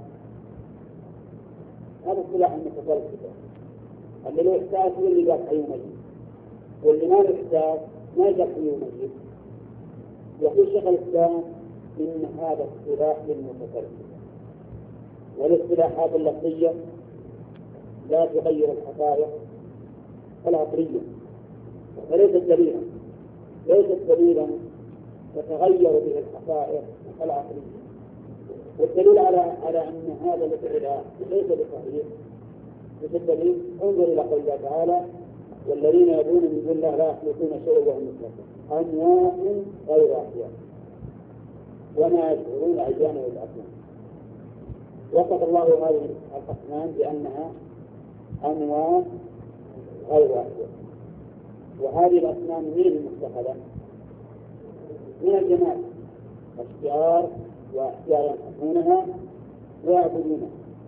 A: هذا اصطلاح المتصوفة. اللي له إحساس هو اللي قال حي وميت، واللي ما له إحساس ما قال حي وميت. يقول شيخ الإسلام إن هذا اصطلاح للمتصوفة، والاصطلاحات اللفظية لا تغير الحقائق العقلية، فليست دليلا ليست دليلا تتغير به الحقائق العقلية. والدليل على على أن هذا الاصطلاح ليس بصحيح مثل الدليل انظر إلى قول الله تعالى: والذين يدعون من دون الله لا يخلقون شيئا وهم يخلقون أموات غير أحياء وما يشعرون أيان يبعثون. وصف الله هذه الأصنام بأنها أموات غير أحياء. وهذه الأصنام من المتخذة من الجمال، أشجار وأحجار ينحتونها ويعبدونها.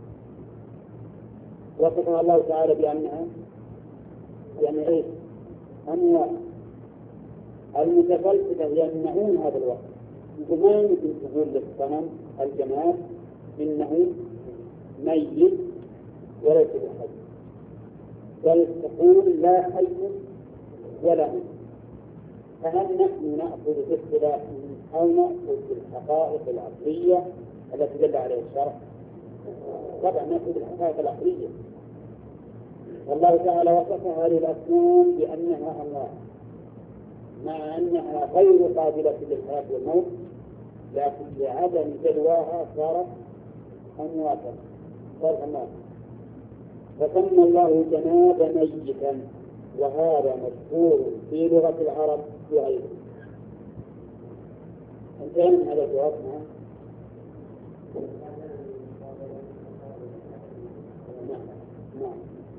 A: وصفها الله تعالى بأنها يعني إيه؟ أموات. المتفلسفة يمنعون هذا الوصف، يقول ما يمكن تقول للصنم الجماد إنه ميت وليس بحي، بل تقول لا حي ولا ميت. فهل نحن نأخذ باختلافهم أو نأخذ بالحقائق العقلية التي دل عليها الشرع؟ طبعا نأخذ بالحقائق العقلية. والله تعالى وصف هذه الأصنام بأنها أموات مع أنها غير قابلة للحياة والموت، لكن لعدم جدواها صارت أمواتا صارت أمواتا. فسمى الله جماد ميتا، وهذا مشهور في لغة العرب وغيره. انتهى من هذا الجواب. نعم نعم.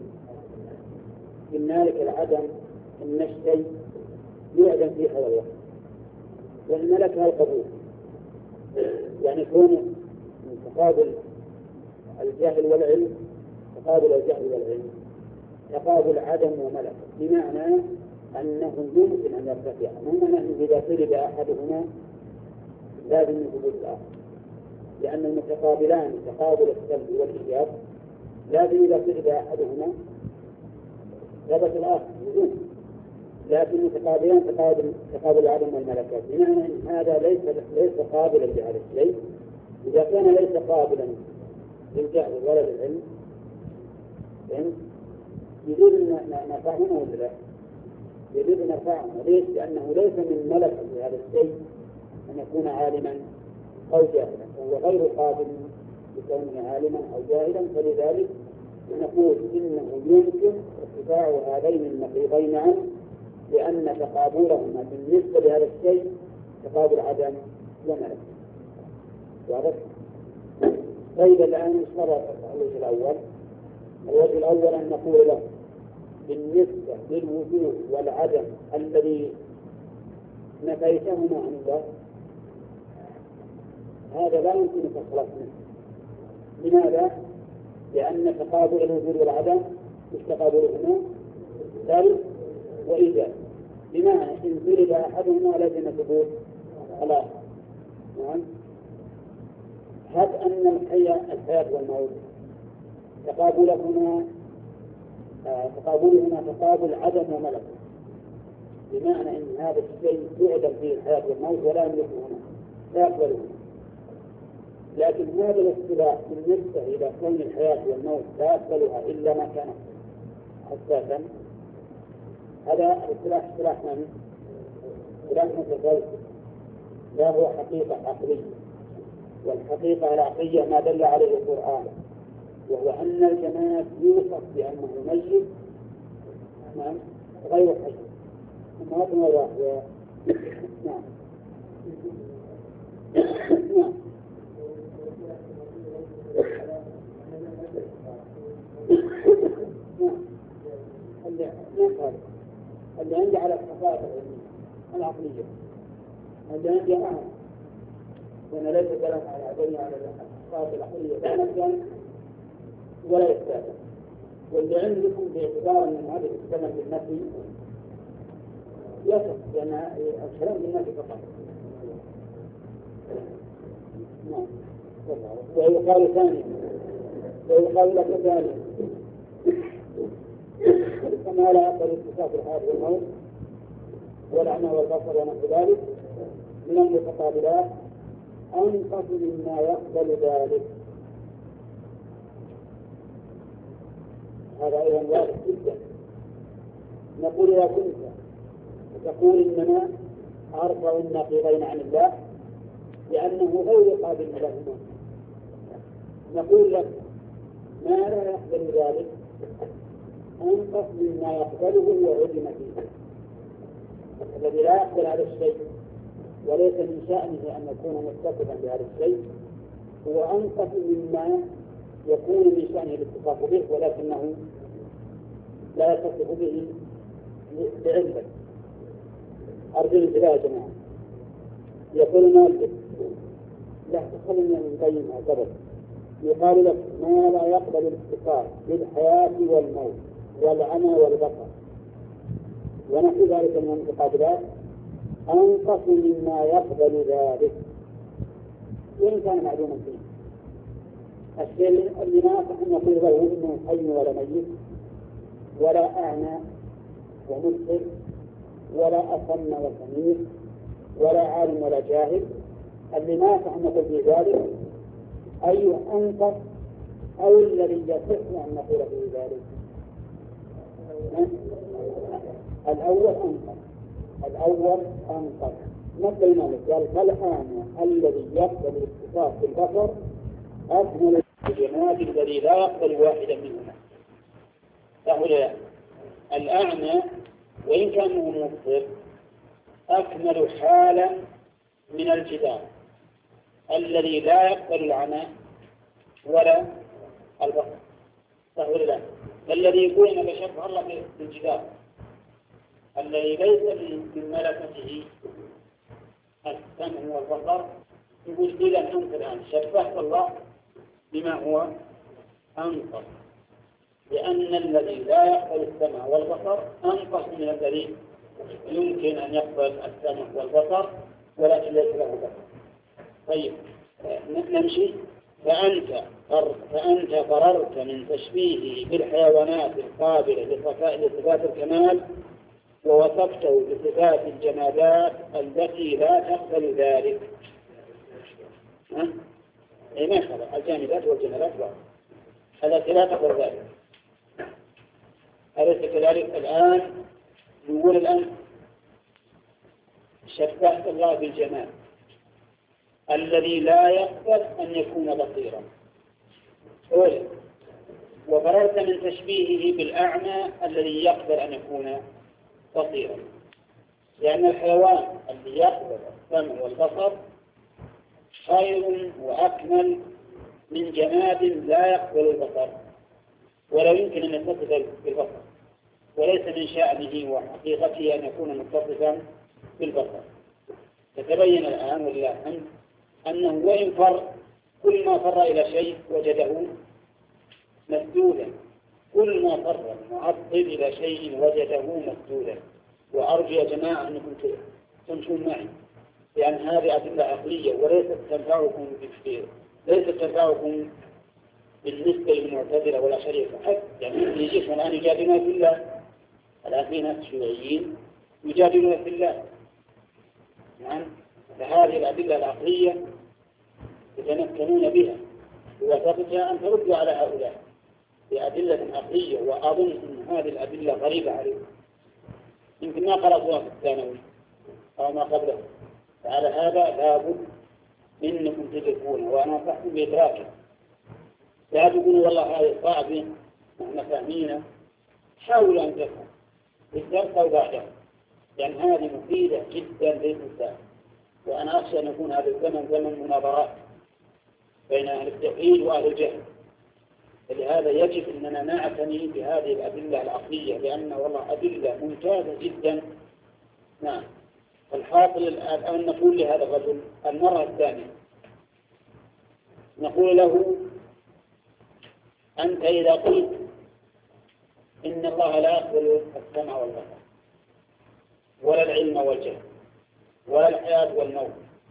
A: قلنا لك العدم ان الشيء يعدم في هذا الوقت، والملك هو القبول، يعني يكون من تقابل الجهل والعلم، تقابل الجهل والعلم تقابل عدم وملك، بمعنى أنه يمكن أن يرتفع، مو معنى أنه إذا طلب أحدهما لازم يثبت الآخر، لأن المتقابلان تقابل السلب والإيجاب لازم إذا طلب أحدهما ثبت الآخر، لكن المتقابلان تقابل تقابل العدم والملكات، بمعنى أن هذا ليس ليس قابلا لهذا الشيء. إذا كان ليس قابلا للجهل ولا للعلم يجوز نفعه ولا لا؟ يجوز نفعه. ليش؟ لأنه ليس من ملك لهذا الشيء أن يكون عالما أو جاهلا، وهو غير قابل لكونه عالما أو جاهلا، فلذلك نقول إنه يمكن ارتفاع هذين النقيضين عنه، لأن تقابلهما بالنسبة لهذا الشيء تقابل عدم وملك. واضح؟ طيب الآن نشرح الوجه الأول. الوجه الأول أن نقول له بالنسبة للوجود والعدم الذي نفيتهما عن الله، هذا لا يمكن الخلاص منه. لماذا؟ لأن تقابل الوجود والعدم مش تقابلهما سلب وإيجاب، بمعنى إن ضرب أحدهما لازم ثبوت الآخر. نعم. هب أن الحياة الحياة والموت تقابلهما آه تقابلهما تقابل عدم وملك، بمعنى أن هذا الشيء يعدم فيه الحياة والموت ولا يملكهما لا يقبلهما. لكن هذا الاصطلاح بالنسبة إلى كون الحياة والموت لا يقبلها إلا ما كان حساسا، هذا الاصطلاح اصطلاح من؟ اصطلاح متفلسف، لا هو حقيقة عقلية. والحقيقة العقلية ما دل عليه القرآن، وهو أن الجماد يوصف بأنه ميت نعم غير حي. ما تنوى نعم نعم. اللي عندي على الحقائق العقلية، اللي عندي أعلم وأنا ليس كلام على عدني على الحقائق العقلية لا نفسا ولا يستاذن. واللي عندكم باعتبار أن هذا الكلام بالنفي يصف، لأن الكلام بالنفي فقط. نعم. ويقال ثانيا ويقال لك ثانيا كما لا يقبل اتصاف الحياة والموت والأعمى والبصر ونحو ذلك من المتقابلات أنقص مما يقبل ذلك. هذا أيضا واضح جدا. نقول إذا كنت تقول إننا أرفع النقيضين عن الله لأنه غير قابل لهما، نقول لك ما لا يقبل ذلك أنقص مما يقبله وعلم فيه. الذي لا يقبل هذا الشيء وليس من شأنه أن يكون متصفا بهذا الشيء هو أنقص مما يكون من شأنه الاتصاف به ولكنه لا يتصف به بعلة. أرجو الانتباه يا جماعة. يقول المؤلف لا تخلني من قيم قبل يقال لك ما لا يقبل الاتصال بالحياة والموت والعمى والبصر ونحو ذلك من المتقابلات أنقص مما يقبل ذلك وإن كان معلوما فيه. الشيء اللي ما يصح أن يقول له إنه حي ولا ميت ولا أعمى ومبصر ولا أصم وسميع ولا عالم ولا جاهل، اللي ما يصح أن نقول في ذلك أي أنقص أو الذي يصح أن نقول في ذلك. الأول أنقص الأول أنقص مثل مالك قال فالآن الذي يقبل الاتصاف بالبصر أكمل الجماد الذي لا يقبل واحدا منهما. فهو الأعمى وإن كان مبصر أكمل حالا من الجدار الذي لا يقبل العمى ولا البصر. فهو لا الذي يقول أن بشبه الله بالجدار الذي ليس من ملكته السمع والبصر يقول إذا أنت الآن شبهت الله بما هو أنقص، لأن الذي لا يقبل السمع والبصر أنقص من الذي يمكن أن يقبل السمع والبصر ولكن ليس له بصر. طيب نمشي. فأنت فأنت فررت من تشبيهه بالحيوانات القابلة لصفات الكمال ووصفته بصفات الجمادات التي لا تقبل ذلك. ها؟ أي ما خلق الجامدات والجمادات بعض التي لا تقبل ذلك. أليس كذلك؟ الآن نقول الآن شبهت الله بالجمال الذي لا يقبل أن يكون بصيرا، وفررت من تشبيهه بالأعمى الذي يقبل أن يكون بصيرا، لأن الحيوان الذي يقبل السمع والبصر خير وأكمل من جماد لا يقبل البصر ولا يمكن أن يتصف بالبصر، وليس من شأنه وحقيقته أن يكون متصفا بالبصر. تتبين الآن ولله أنه وإن فر كل ما فر إلى شيء وجده مسدودا، كل ما فر معطل إلى شيء وجده مسدودا. وأرجو يا جماعة أنكم تمشون معي، لأن هذه أدلة عقلية وليست تنفعكم بكثير، ليست تنفعكم بالنسبة للمعتزلة ولا شريفة. حتى يعني يجيكم الآن يجادلون في الله، الآن في ناس شيوعيين يجادلون في الله. نعم، فهذه الأدلة العقلية يتمكنون بها ووثقتها أن تردوا على هؤلاء بأدلة عقلية، وأظن أن هذه الأدلة غريبة عليكم، يمكن ما قرأتوها في الثانوي أو ما قبله. فعلى هذا لابد إنكم تدركون، وأنا أنصحكم بإدراكه. لا تقولوا والله هذه صعبة نحن فاهمينه، حاولوا أن تفهم بالدرس أو بعده، لأن هذه مفيدة جدا للإنسان. وأنا أخشى أن يكون هذا الزمن زمن مناظرات بين أهل التوحيد وأهل الجهل، فلهذا يجب أننا نعتني بهذه الأدلة العقلية، لأن والله أدلة ممتازة جدا. نعم. الحاصل الآن نقول لهذا الرجل المرة الثانية، نقول له أنت إذا قلت إن الله لا يقبل السمع والبصر ولا العلم والجهل ولا الحياة والموت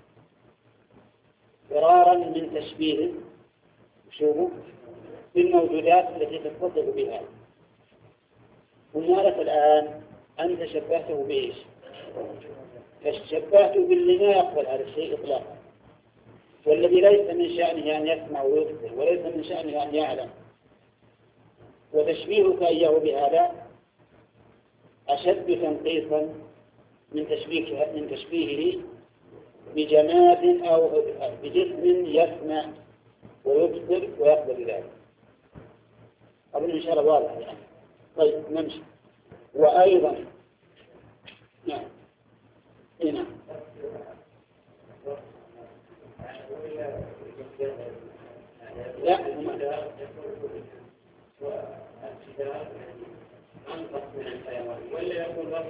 A: فرارا من تشبيه شوفوا بالموجودات التي تتصف بها، قلنا لك الآن أنت شبهته بإيش؟ فشبهته باللي ما يقبل هذا الشيء إطلاقا، والذي ليس من شأنه أن يسمع ويبصر وليس من شأنه أن يعلم. وتشبيهك إياه بهذا أشد تنقيصا من تشبيه من تشبيهه بجماد أو بجسم يسمع ويبصر ويقبل ذلك. أظن إن شاء الله واضح يعني. طيب نمشي. وأيضا نعم هنا لا أنقص من الحيوان ولا يقول رب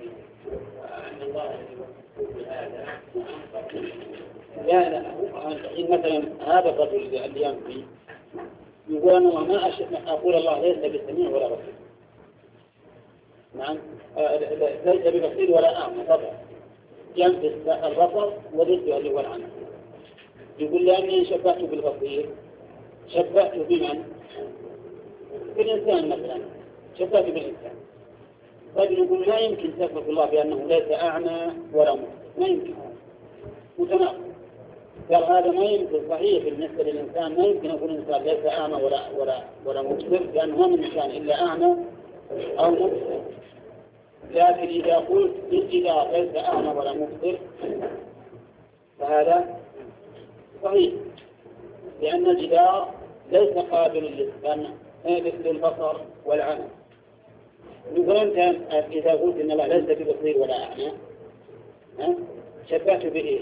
A: أن الله يقول هذا أنقص. لا لا هو الحين مثلا هذا الرجل اللي ينفي يقول أنا ما أشهد أقول الله ليس بسميع ولا بصير. نعم ليس ببصير ولا أعمى طبعا ينفي البصر وضده اللي هو العمى. يقول لأني شبهته بالبصير شبهته بمن؟ بالإنسان مثلا شبهته بالإنسان. طيب يقول لا يمكن تثبت الله بأنه ليس أعمى ولا مبصر ما يمكن متناقض. قال هذا ما يمكن صحيح بالنسبة للإنسان ما يمكن أقول الإنسان ليس أعمى ولا ولا ولا مبصر لأنه ما من إنسان إلا أعمى أو مبصر. لكن إذا قلت بالجدار ليس أعمى ولا مبصر فهذا صحيح لأن الجدار ليس قابل للبصر والعمى. يقول أنت إذا قلت إن الله ليس ببصير ولا أعمى شبهته بإيش؟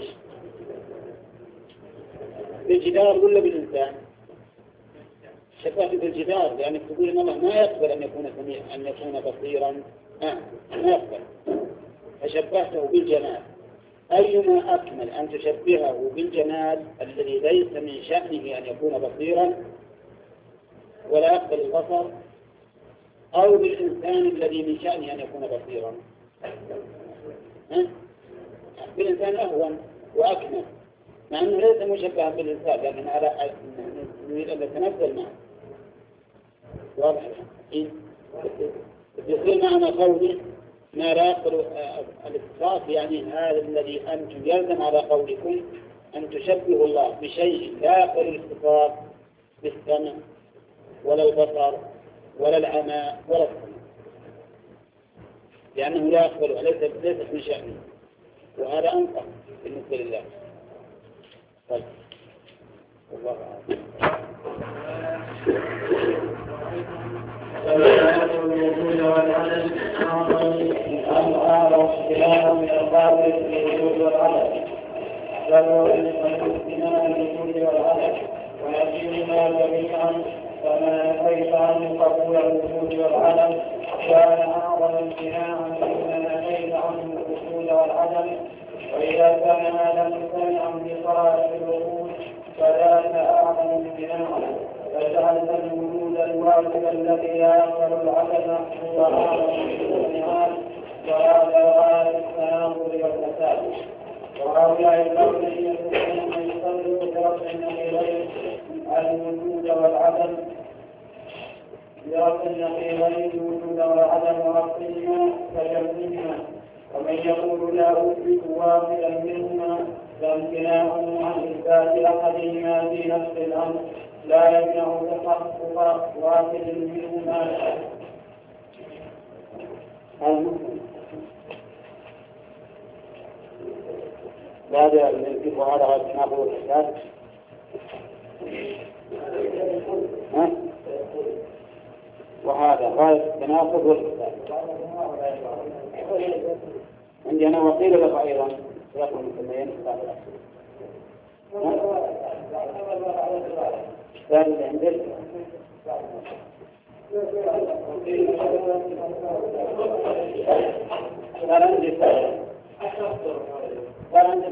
A: بالجدار ولا بالإنسان؟ شبهته بالجدار لأنك تقول إن الله ما يقبل أن يكون سميع أن يكون بصيرا آه. ما يقبل فشبهته بالجمال. أيما أكمل أن تشبهه بالجمال الذي ليس من شأنه أن يكون بصيرا ولا يقبل البصر أو بالإنسان الذي من شأنه أن يكون بصيرا بالإنسان أهون وأكمل مع أنه ليس مشبها بالإنسان لكن على نريد أن نتنزل معه واضح يصير معنا قوله ما لا يقبل الاتصاف يعني هذا الذي أنتم يلزم على قولكم أن تشبهوا الله بشيء لا يقبل الاتصاف بالسمع ولا البصر ولا العمى ولا السمع لأنه لا يقبل ليس ليس من شأنه وهذا أنقى بالنسبة لله. طيب والله أعلم.
C: الوجود والعدم أمر اختلاف من القابل في الوجود والعدم بل اختلاف الوجود والعدم ويجيبنا جميعا فما كيف عن قبول الوجود والعدم كان أعظم امتناعا مما نهيت عنه الوجود والعدم. وإذا كان هذا ممتنعا بصراحة الوجود فذاك أعظم امتناعا فجعلت الوجود الواجب الذي لا يقبل العدم هو أعظم الامتناعات وهذا غاية التناقض والفساد. وهؤلاء الذين يقولون من يصدق برب النقيضين الوجود والعدم برب النقيضين الوجود والعدم وربهما كجنبهما ومن يقول لا أثبت واحدا منهما فامتناعه عن إثبات أحدهما في نفس الأمر لا يمنع تحقق واحد منهما.
A: هذا الذي وهذا غير تناقض الإحسان وهذا غير تناقض والإحسان. عندنا وقيل لك أيضا يقول المسلمين ثاني عندك لا عندي لا عندي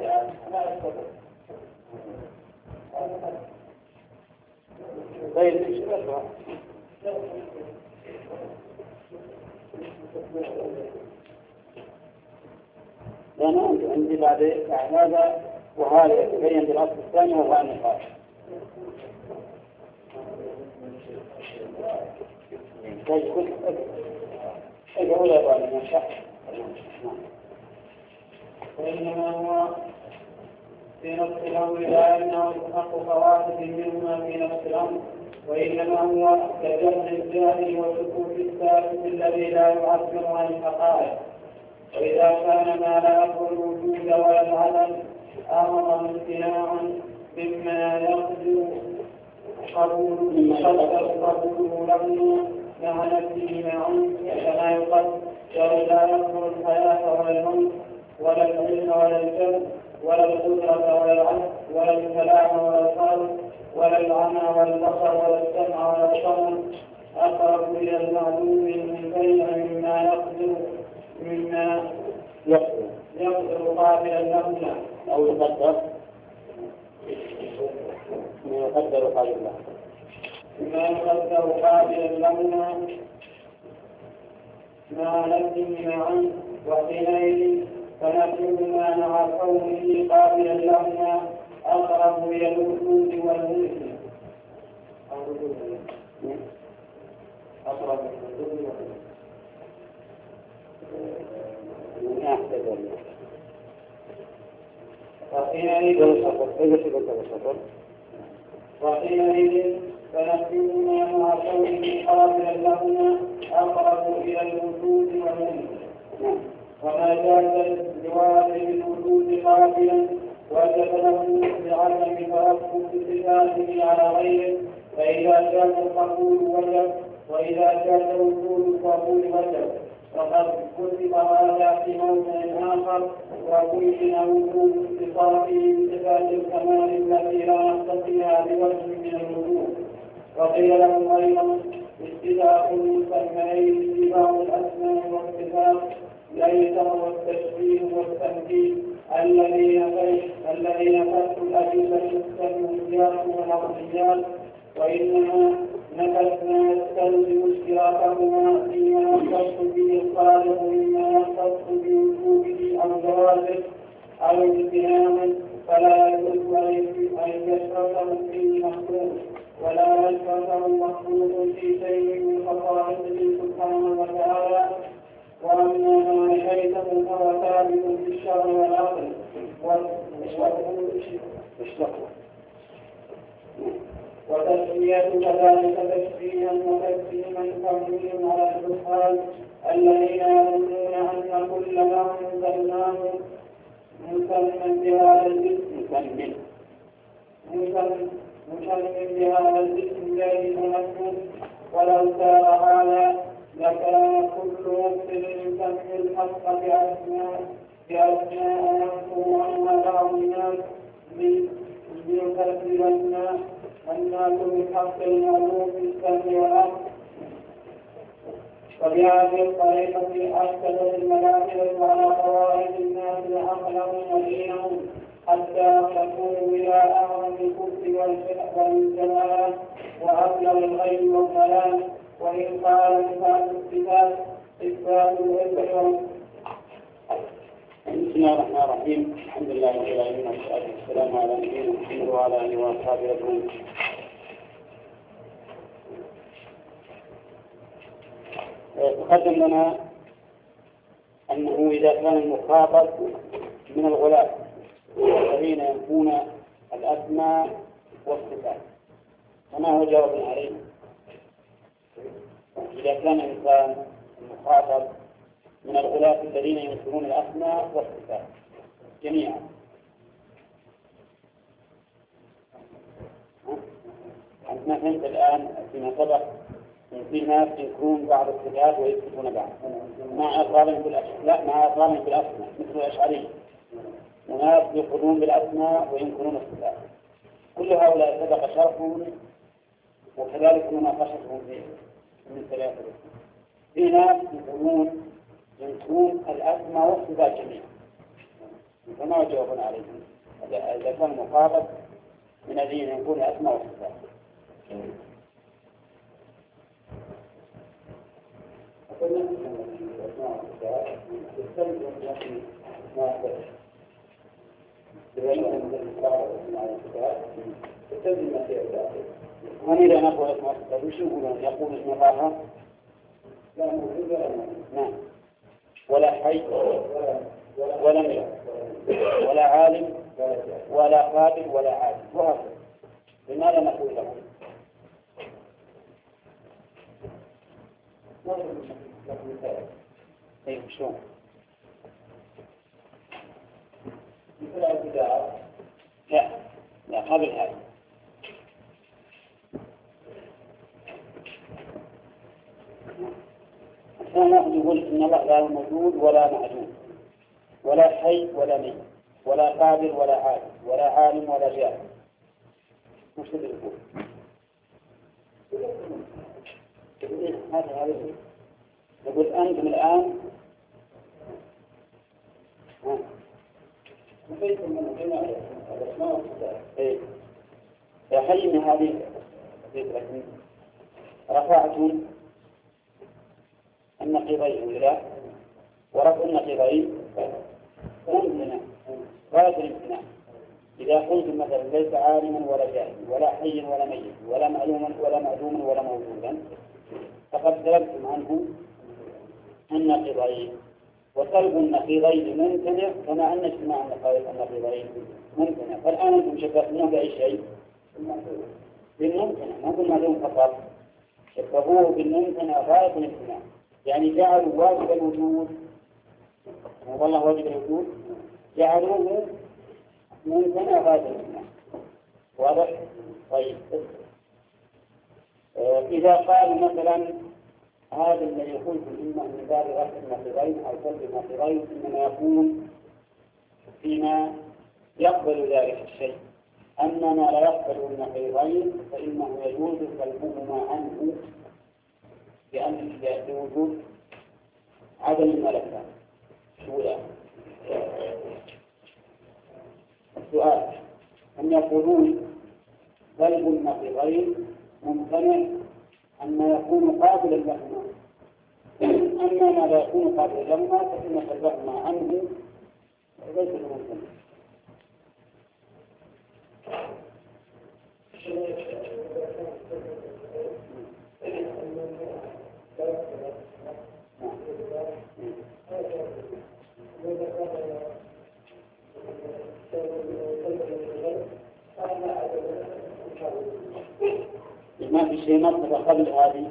A: طيب لأن عندي بعد هذا وهذا يتبين بالأصل الثاني وهو النقاش. يقول يقول يا أبوان ما شاء
C: وإنما هو في نفس الأمر لا يمنع الحق فواحد منهما في نفس الأمر وإنما هو كجهل الجاهل وسكوت الثالث الذي لا يعبر عن الحقائق. وإذا كان ما لا يقبل الوجود ولا العدم أمر امتناعا مما يقدر قبوله لهما مع نفسه معا كما يقدر لا يقبل الحياة ولا الموت ولا العلم ولا الجهل ولا القدرة ولا العقل ولا الكلام ولا القلب ولا العمى ولا البصر ولا السمع ولا الصمت أقرب إلى المعلوم من بين مما يقدر مما يقدر قابلا لهما
A: أو يقدر
C: قابلا لهما مع نفسه معا، وحينئذ فنفسهما مع كونه قابلا لهما أقرب إلى الوجود والملك. أقرب إلى الوجود والملك. وحينئذ فنفسهما مع كونه قابلا لهما أقرب إلى الوجود والملك. وما جاز لواجب الوجود قابلا وجب له بعدم ترتب صفاته على غيره، فإذا جاز القبول وجب، وإذا جاز وجود القبول وجب. وقد كتب هذا في موضع آخر: وبين وجود اتصافه بصفات الكمال التي لا نقتضيها بوجه من الوجود. وقيل له أيضا: اتفاق المسميين في بعض الأسماء والصفات ليس هو التشبيه والتمثيل الذين الذين فتوا الأدلة السلبيات والعقليات، وإنما نفسنا يستلزم اشتراكهما فيما يختص به الخالق مما يختص بوجوده أو جوازه أو امتناعه، فلا يجوز أن يشركه فيه مخلوق، ولا يشركه مخلوق في شيء من خصائصه سبحانه وتعالى. وأما ما نهيته فهو ثابت في الشرع والعقل وتسمية كذلك تشبيها وتسليما قويا على الكفار الذين يظنون أن كل ما أنزلناه مسمى بهذا الاسم مسمى بهذا الاسم الذي نحن، ولو كان هذا لكان كل مبتل يسمي الحق بأسماء بأسماء ينفو عن بعض الناس ليكذبن الناس بالحق المعلوم في السمع والأمر. وبهذه الطريقة أشكلت الملائكة على طوائف الناس عقلهم ودينهم حتى تكونوا إلى أعظم الكفر والجمال وأبلغ الغيب والضلال. وإن قال صفات الصفات إثبات العلم.
A: بسم الله الرحمن الرحيم. الحمد لله رب العالمين والصلاة والسلام على نبينا محمد وعلى آله وأصحابه أجمعين. تقدم لنا أنه إذا كان المخاطب من الغلاة الذين ينفون الأسماء والصفات، فما هو جواب عليه؟ إذا كان الإنسان المخاطب من الغلاة الذين ينكرون الأسماء والصفات جميعا، عندنا فهمت الآن فيما سبق أن في ناس ينكرون بعض الصفات ويثبتون بعض مع إقرارهم بالأسماء مع إقرارهم بالأسماء مثل الأشعري، وناس يقرون بالأسماء وينكرون الصفات. كل هؤلاء سبق شرحهم وكذلك مناقشتهم فيه من ثلاثة. في ناس يقولون ينكرون الأسماء والصفات جميعا، فما جوابنا عليهم إذا كان مخاطب من الذين ينكرون الأسماء والصفات؟ هم إذا نقول اسم الصفات وش يقولون؟ يقول اسم الله نعم ولا حي ولا ملك ولا عالم ولا قادر ولا عالم، وهكذا. لماذا نقول له؟ اي شلون؟ مثل البداية لا لا قبل هذا الثاني يقول إن الله لا موجود ولا معدوم ولا حي ولا ميت ولا قادر ولا عالم ولا عالم ولا جاهل. وش تقول؟ هذا هذا يقول أنتم الآن ها نفيتم من جميع الأسماء والصفات. إيه يا حي من هذه لكن رفعتم النقيضين لا، ورفع النقيضين ممتنع غاية الامتناع. إذا قلتم مثلا ليس عالما ولا جاهلا ولا حيا ولا ميتا ولا معلوما ولا معدوما ولا موجودا فقد سلبتم عنه النقيضين، وسلب النقيضين ممتنع كما أن اجتماع النقيضين ممتنع. فالآن أنتم شبهتموه بأي شيء؟ بالممتنع، ما بالمعلوم فقط، شبهوه بالممتنع غاية الامتناع، يعني جعلوا واجب الوجود والله واجب الوجود جعلوه ممتنع غاية الامتناع. واضح؟ طيب آه إذا قال مثلا هذا الذي يقول إما من باب رفع النقيضين أو سلب النقيضين إنما يكون فيما يقبل ذلك الشيء، أما ما لا يقبل النقيضين فإنه يجوز سلبهما عنه بأن بوجود عدم الملكة. شوية السؤال أن يقولون سلب النقيضين ممتنع أما يكون قابلا لهما، أما ما لا يكون قابلا لهما فإن سلبهما عنه ليس بممتنع. ما في شيء مرتبة قبل هذه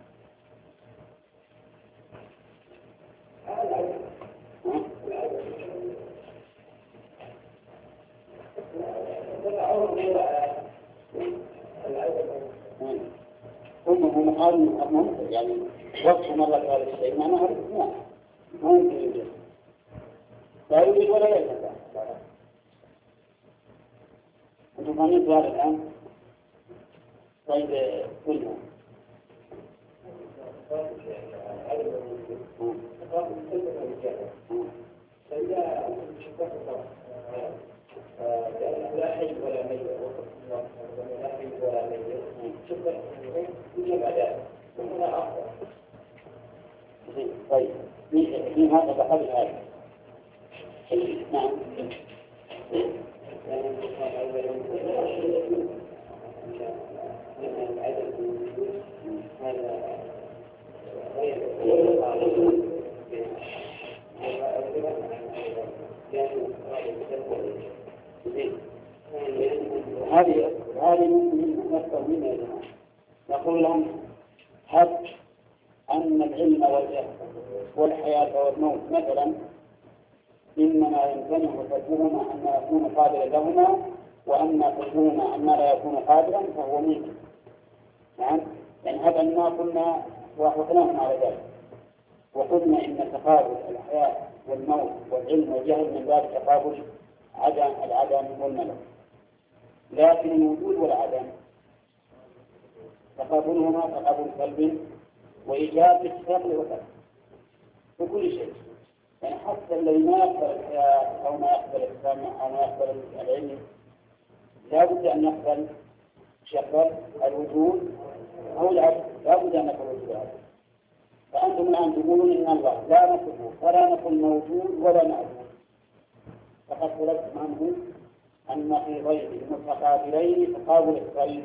A: هم قالوا ممكن يعني وقت مرة قال الشيء ما نعرف ما ممكن يوجد لا يوجد ولا يوجد. أنتم فاهمين هذا الآن؟ طيب كلنا فإذا أنتم شبهتم لا حي ولا ميت لا حي ولا ميت شبهتم يجب أداء وهنا أفضل. طيب في هذا بحث هذا نعم هذه هذه ممكن نفسه منا يا جماعة نقول لهم هب أن العلم والحياة والموت مثلا إنما يمكنه سلبهما أن يكون قادرا لهما وأما سلبهما أن لا يكون قادرا فهو ممكن. نعم يعني هذا ما قلنا وافقناهم على ذلك وقلنا إن تقابل الحياة والموت والعلم والجهل من باب تقابل عدم العدم والملك، لكن الوجود والعدم تقابلهما تقابل سلب وإيجاب بالسلب وسلب في كل شيء. يعني حتى الذي ما يقبل الحياة أو ما يقبل السمع أو ما يقبل العلم لا بد أن يقبل شكل الوجود أو العدم، لا بد أن يقبل الوجود. فأنتم الآن تقولون إن الله لا نصفه ولا نقول موجود ولا معدوم، فقد طلبتم عنه النقيضين المتقابلين تقابل السلب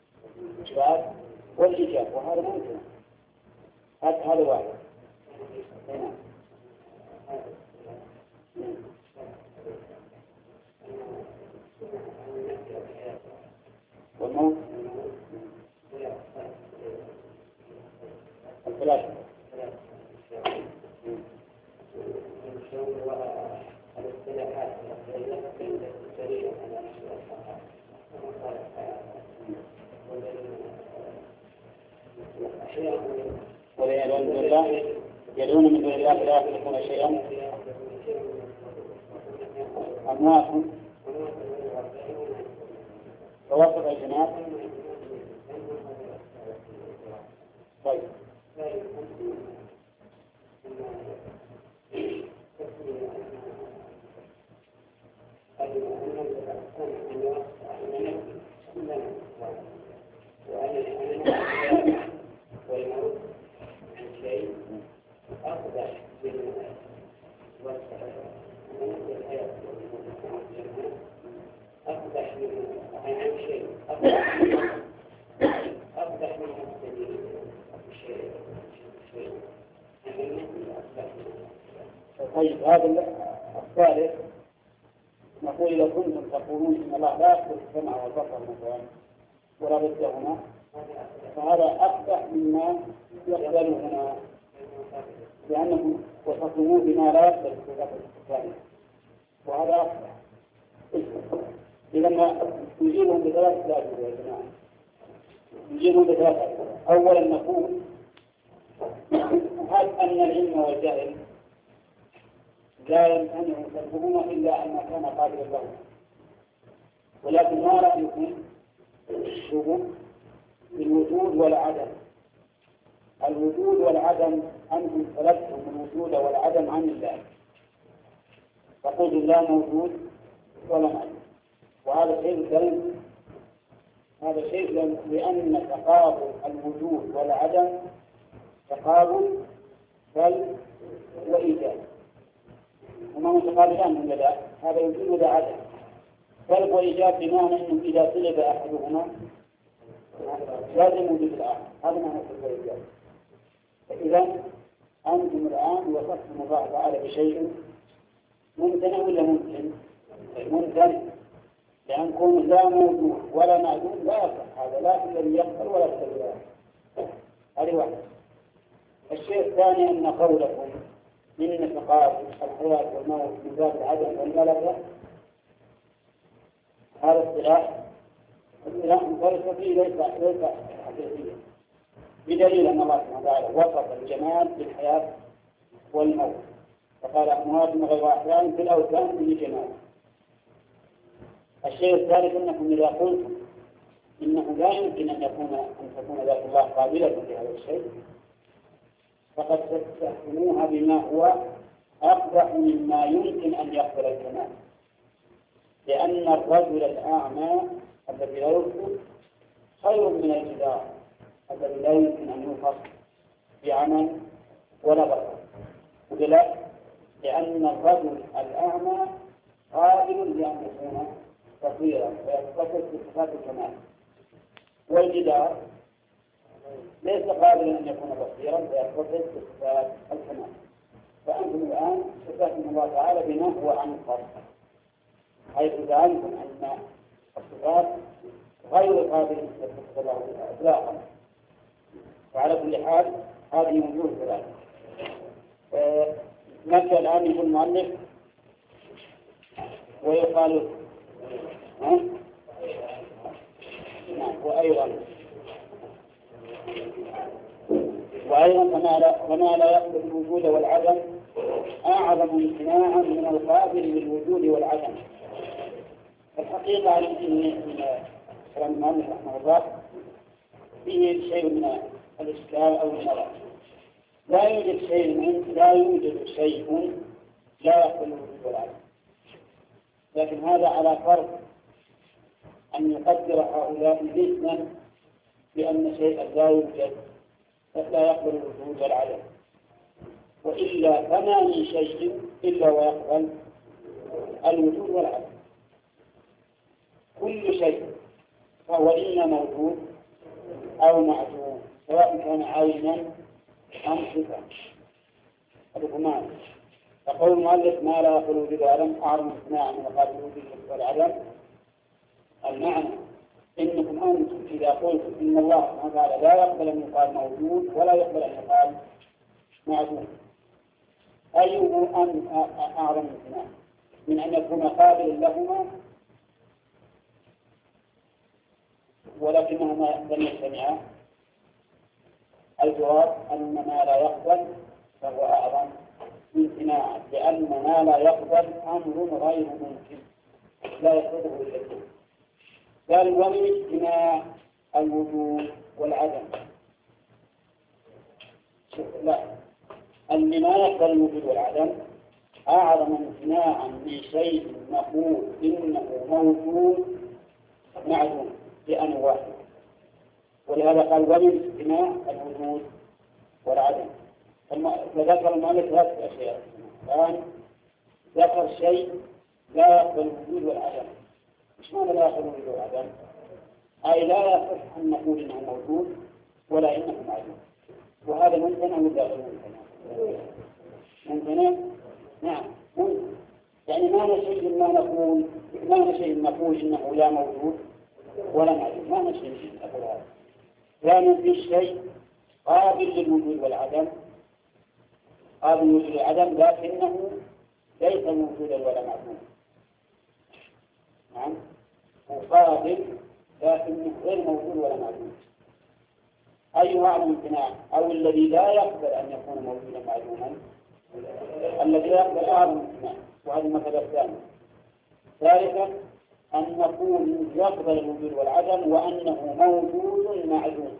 A: والإيجاب وهذا ممكن. هذا واحد هنا والموت الثلاثة ولا يدعون من الله يدعون من دون الله لا يخلقون شيئا أموات توسط الجنات. طيب طيب هذا الثالث نقول إذا كنتم تقولون إن الله لا يخلق السمع والبصر مثلا ولا ضدهما فهذا أقبح مما يقبل هنا لأنهم وصفوه بما لا يقبل في اللفظ الثاني وهذا أقبح. لما نجيبهم بثلاث أسباب يا جماعة نجيبهم بثلاث أسباب. أولا نقول هل أن العلم والجهل لا يمتنع سلبهما إلا أن كان قابلا لهما ولكن ما رأيكم بالوجود والعدم؟ الوجود والعدم أنتم سلبتم الوجود والعدم عن الله فقل لا موجود ولا معدوم وهذا شيء دليل هذا شيء لأن تقابل الوجود والعدم تقابل بل وإيجاد وما متقابلان من لا هذا وجود ولا عدم بل وإيجاد بمعنى أنه إذا طلب أحدهما لازم وجود الآخر هذا معنى الوإيجاد. فإذا أنتم الآن وصفتم الله تعالى بشيء ممتنع ولا ممكن؟ ممتنع لأن كون لا موجود ولا معدوم لا يصح هذا لا في الذي يقبل ولا في الذي لا يقبل. هذه واحدة. الشيء الثاني أن قولكم من تقابل الحياة والموت من باب العدم والملكة هذا اصطلاح اصطلاح فلسفي ليس ليس حقيقيا بدليل أن الله سبحانه وتعالى وصف الجمال بالحياة والموت فقال أموات غير أحيان في الأوثان من جمال. الشيء الثالث أنكم إذا قلتم إنه لا يمكن أن يكون أن تكون ذات الله قابلة لهذا الشيء فقد تستحكموها بما هو أقبح مما يمكن أن يقبل الكمال لأن الرجل الأعمى الذي لا يبصر خير من الجدار الذي لا يمكن أن يوصف بعمل ولا بصر ولا لأن الرجل الأعمى قابل لأن يكون بصيرا ويتصف بصفات الكمال والجدار ليس قابلا أن يكون بصيرا ويتصف بصفات الكمال. فأنتم الآن صفاتكم الله تعالى بما هو عن الخلق حيث زعمتم أن الصفات غير قابلة لتصف الله إطلاقا. وعلى كل حال هذه وجوه ثلاثة. نبدأ الآن يقول المؤلف ويقال ها؟ نعم وأيضا وأيضا فما لا, فما لا يقبل الوجود والعدم أعظم امتناعا من القابل للوجود والعدم. الحقيقة من كلام المؤلف رحمه الله فيه شيء من الإشكال أو النظر. لا يوجد شيء لا يوجد شيء لا يقبل الوجود والعدم لكن هذا على فرض أن يقدر هؤلاء ذهنا بأن شيئا لا يوجد لا يقبل الوجود والعدم وإلا فما من شيء إلا ويقبل الوجود والعدم. كل شيء فهو إما موجود أو معدوم سواء كان عينا أم صفة. هذا فقول المؤلف ما لا يقبل الوجود والعدم أعظم امتناعا من قابل الوجود والعدم. المعنى إنكم أنتم إذا قلتم إن الله سبحانه وتعالى لا يقبل أن يقال موجود ولا يقبل أن يقال معدوم أيه أن أعظم امتناع من أن يكون قابلا لهما ولكنهما لم يجتمعا؟ الجواب أن ما لا يقبل فهو أعظم امتناعا لأن ما لا يقبل أمر غير ممكن لا يقبله إلا الله. قال ومن اجتماع الوجود والعدم لا أن ما يقبل الوجود والعدم أعظم امتناعا من شيء نقول إنه موجود معدوم بأن واحد. ولهذا قال ومن اجتماع الوجود والعدم. فذكر المؤلف ثلاث أشياء الآن ذكر شيء لا يقبل الوجود والعدم. مش معنى لا يقبل الوجود والعدم؟ أي لا يصح أن نقول إنه موجود ولا إنه معدوم وهذا ممتنع ولا غير ممتنع؟ ممتنع نعم ممكن. يعني ما نشيء ما نقول ما نشيء نقول إنه لا موجود ولا معدوم، ما نشيء نقول هذا. لا نفي الشيء قابل للوجود والعدم، قابل للوجود والعدم لكنه ليس موجودا ولا معدوما. نعم مقابل لكنه غير موجود ولا معدوم. أي نوع الامتناع أو الذي لا يقبل أن يكون موجودا معدوما، الذي لا يقبل أعظم الامتناع، وهذا المثل الثاني. ثالثا أن نقول يقبل الوجود والعدم وأنه موجود معدوم،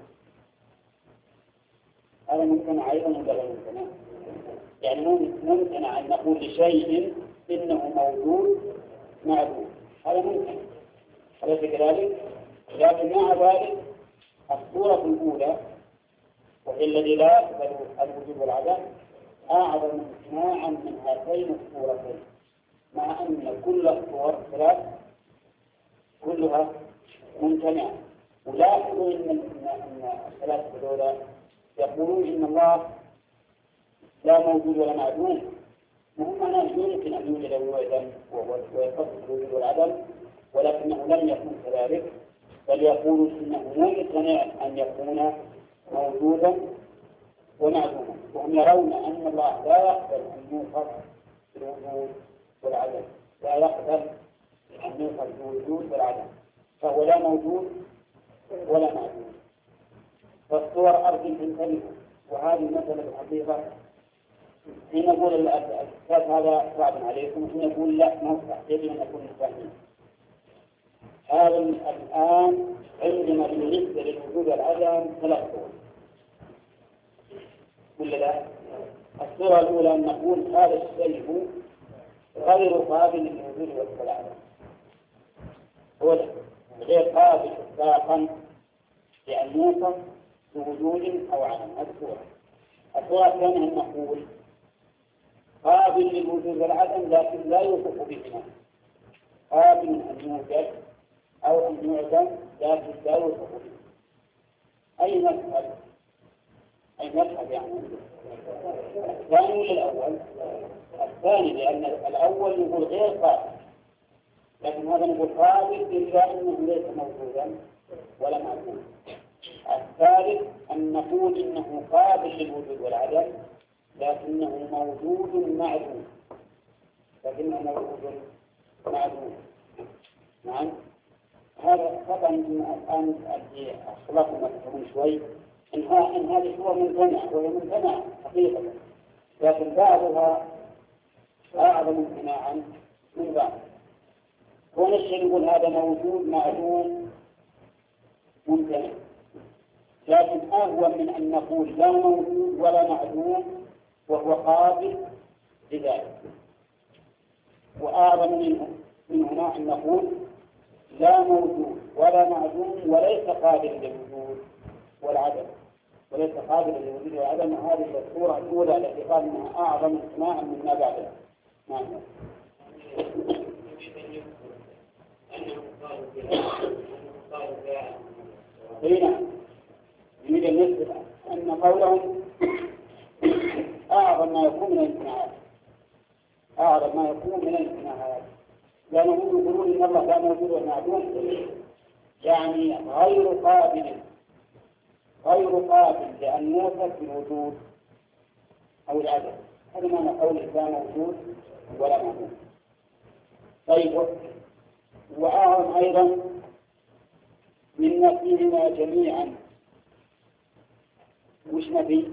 A: هذا ممكن أيضا ولا ممكن؟ يعني ممكن أن نقول لشيء إنه موجود معدوم، هذا ممكن أليس كذلك؟ لكن مع ذلك الصورة الأولى وهي الذي لا يقبل الوجود والعدم أعظم امتناعا من هاتين الصورتين، مع أن كل الصور الثلاث كلها ممتنعة. ولاحظوا إن الثلاثة دولة يقولون إن الله لا موجود ولا معدوم، وهم معناه يمكن أن يوجد وجودا ويتصف الوجود والعدم، ولكنه لم يكن كذلك، بل يقولون إنه ممتنع أن يكون موجودا ومعدوما، وهم يرون أن الله لا يقبل أن يوصف بالوجود والعدم، لا يقبل أن يوصف بالوجود والعدم، فهو لا موجود ولا معدوم. فالصور أرض تنتبه، وهذه مسألة الحقيقة. حين نقول الأساس هذا صعب عليكم، حين نقول لا نصح يجب أن نكون مستحيل. هذا الآن عندنا بالنسبة للوجود والعدم ثلاث صور، ولا لا؟ الصورة الأولى أن نقول هذا الشيء غير قابل للوجود والعدم، هو غير قابل إطلاقا لأن يوصف بوجود أو عدم. الصورة الصورة الثانية أن نقول قابل للوجود والعدم لكن لا يوصف بهما، قابل أن يوجد أو أن يعدم لكن لا يوصف به. أي مذهب أي مذهب يعني الثاني ولا الأول؟ الثاني، لأن الأول نقول غير قابل، لكن هذا نقول قابل إلا أنه ليس موجودا ولا معدوم. الثالث أن نقول إنه قابل للوجود والعدم لكنه موجود معدوم، لكنه موجود معدوم. نعم هذا طبعا الآن أخلاقهم أكثرون شوي إن هذه صور ممتنعة، وهي ممتنعة حقيقة، لكن بعضها أعظم امتناعا من بعض. ونشهد نقول هذا موجود معدوم ممتنع، لكن أهون من أن نقول لا موجود ولا معدوم وهو قابل لذلك. وأعظم منه من هنا أن نقول لا موجود ولا معدوم وليس قابل للوجود والعدم، وليس قابل للوجود والعدم. هذه الصورة الأولى التي قال أنها أعظم امتناعا مما بعدها. نعم. هنا يريد أن يثبت أن قولهم أعظم ما يكون من الامتناعات، أعظم ما يكون من الامتناعات، لأنهم يقولون إن الله لا موجود ومعدوم، يعني غير قابل غير قابل لأن يوصف بالوجود أو العدم. هذا معنى قول لا موجود ولا معدوم. طيب، وأعظم أيضا من نفيهما جميعا. وش نفي؟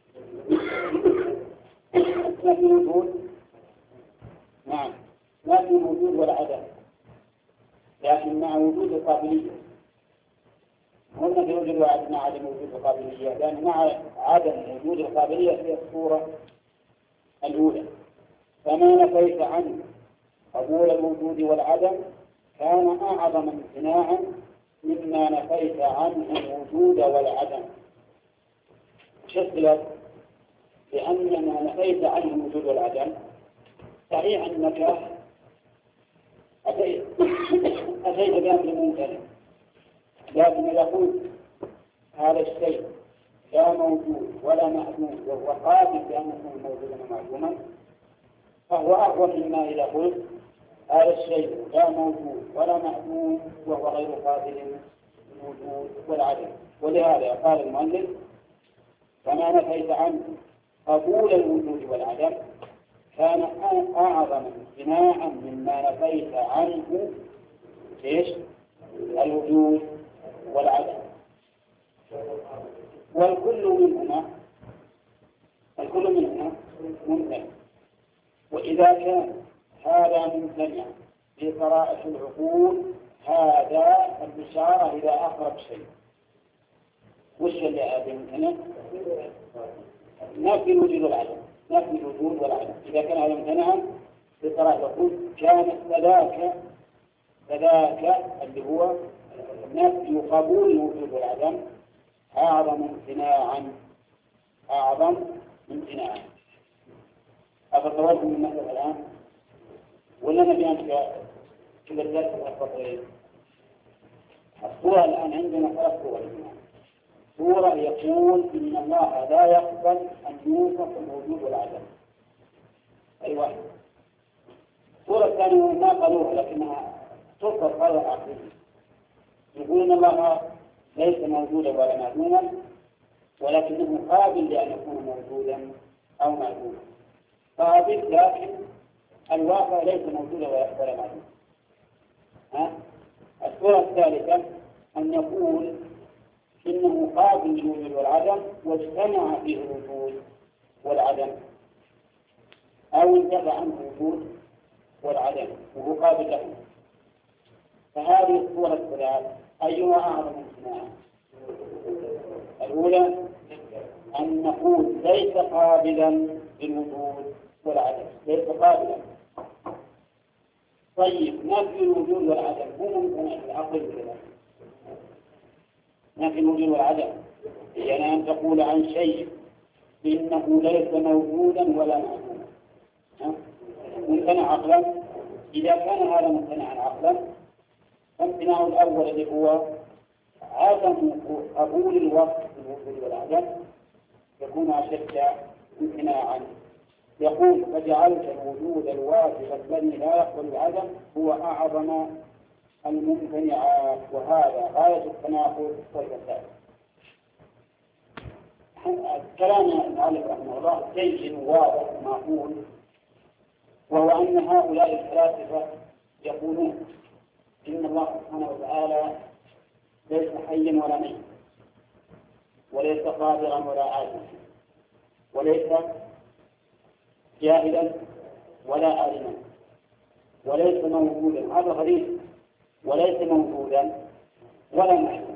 A: نفي الوجود، نعم نفي الوجود والعدم، لكن مع وجود القابلية. هم نفي الوجود والعدم مع عدم وجود القابلية، لأن مع عدم وجود القابلية هي الصورة الأولى. فما نفيت عنه قبول الوجود والعدم كان أعظم امتناعا مما نفيت عنه الوجود والعدم. شكلت لأن ما نفيت عنه الوجود والعدم صحيح أنك أتيت أتيت بأمر ممتنع، لكن إذا قلت هذا الشيء لا موجود ولا معدوم وهو قابل بأن يكون موجودا ومعدوما فهو أقوى مما إذا قلت هذا الشيء لا موجود ولا معدوم وهو غير قابل للوجود والعدم. ولهذا قال المؤلف فما نفيت عنه قبول الوجود والعدم كان أعظم امتناعا مما نفيت عنه إيش؟ الوجود والعدم. والكل منهما الكل منهما ممتنع. وإذا كان هذا ممتنع في قراءة العقول هذا الإشارة إلى أقرب شيء. وش اللي هذا ممتنع؟ نفي الوجود والعدم، نفي الوجود والعدم. إذا كان هذا ممتنعا في قراءة العقول كان فذاك فذاك اللي هو نفي قبول الوجود والعدم أعظم امتناعا أعظم امتناعا. أفطورتم من مثل الآن ولا نبي أنت كذا الدرس الفطرين؟ الصورة الآن عندنا ثلاث صور. صورة يقول إن الله لا يقبل أن يوصف الوجود والعدم، أي واحد. صورة ثانية ما قالوها لكنها تصل قال آخر، يقول إن الله ليس موجودا ولا معدوما ولكنه قابل لأن يكون موجودا أو معدوما. قابل لكن الواقع ليس موجودا ولا معدوما. ها؟ الصورة الثالثة أن يقول إنه قابل للوجود والعدم واجتمع فيه الوجود والعدم، أو انتفى عنه الوجود والعدم وهو قابل له. فهذه الصورة الثلاث أيها أعظم امتناعا؟ الأولى أن نقول ليس قابلا للوجود والعدم، ليس قابلا. طيب نفي الوجود والعدم هو ممتنع في العقل كذا؟ نفي الوجود والعدم يعني أن تقول عن شيء إنه ليس موجودا ولا معدوما، ممتنع عقلا. إذا كان هذا ممتنعا عقلا فامتناع الأول اللي هو عدم قبول الوصف بالوجود والعدم يكون أشد امتناعا. يقول فجعلت الوجود الواجب الذي لا يقبل العدم هو أعظم الممتنعات، وهذا غاية التناقض والفساد. كلام المؤلف رحمه الله جيد واضح معقول، وهو أن هؤلاء الفلاسفة يقولون إن الله سبحانه وتعالى ليس حيا ولا ميتا وليس قادرا ولا عاجزا وليس جاهلا ولا عالما وليس موجودا. هذا غريب، وليس موجودا ولا معلوما،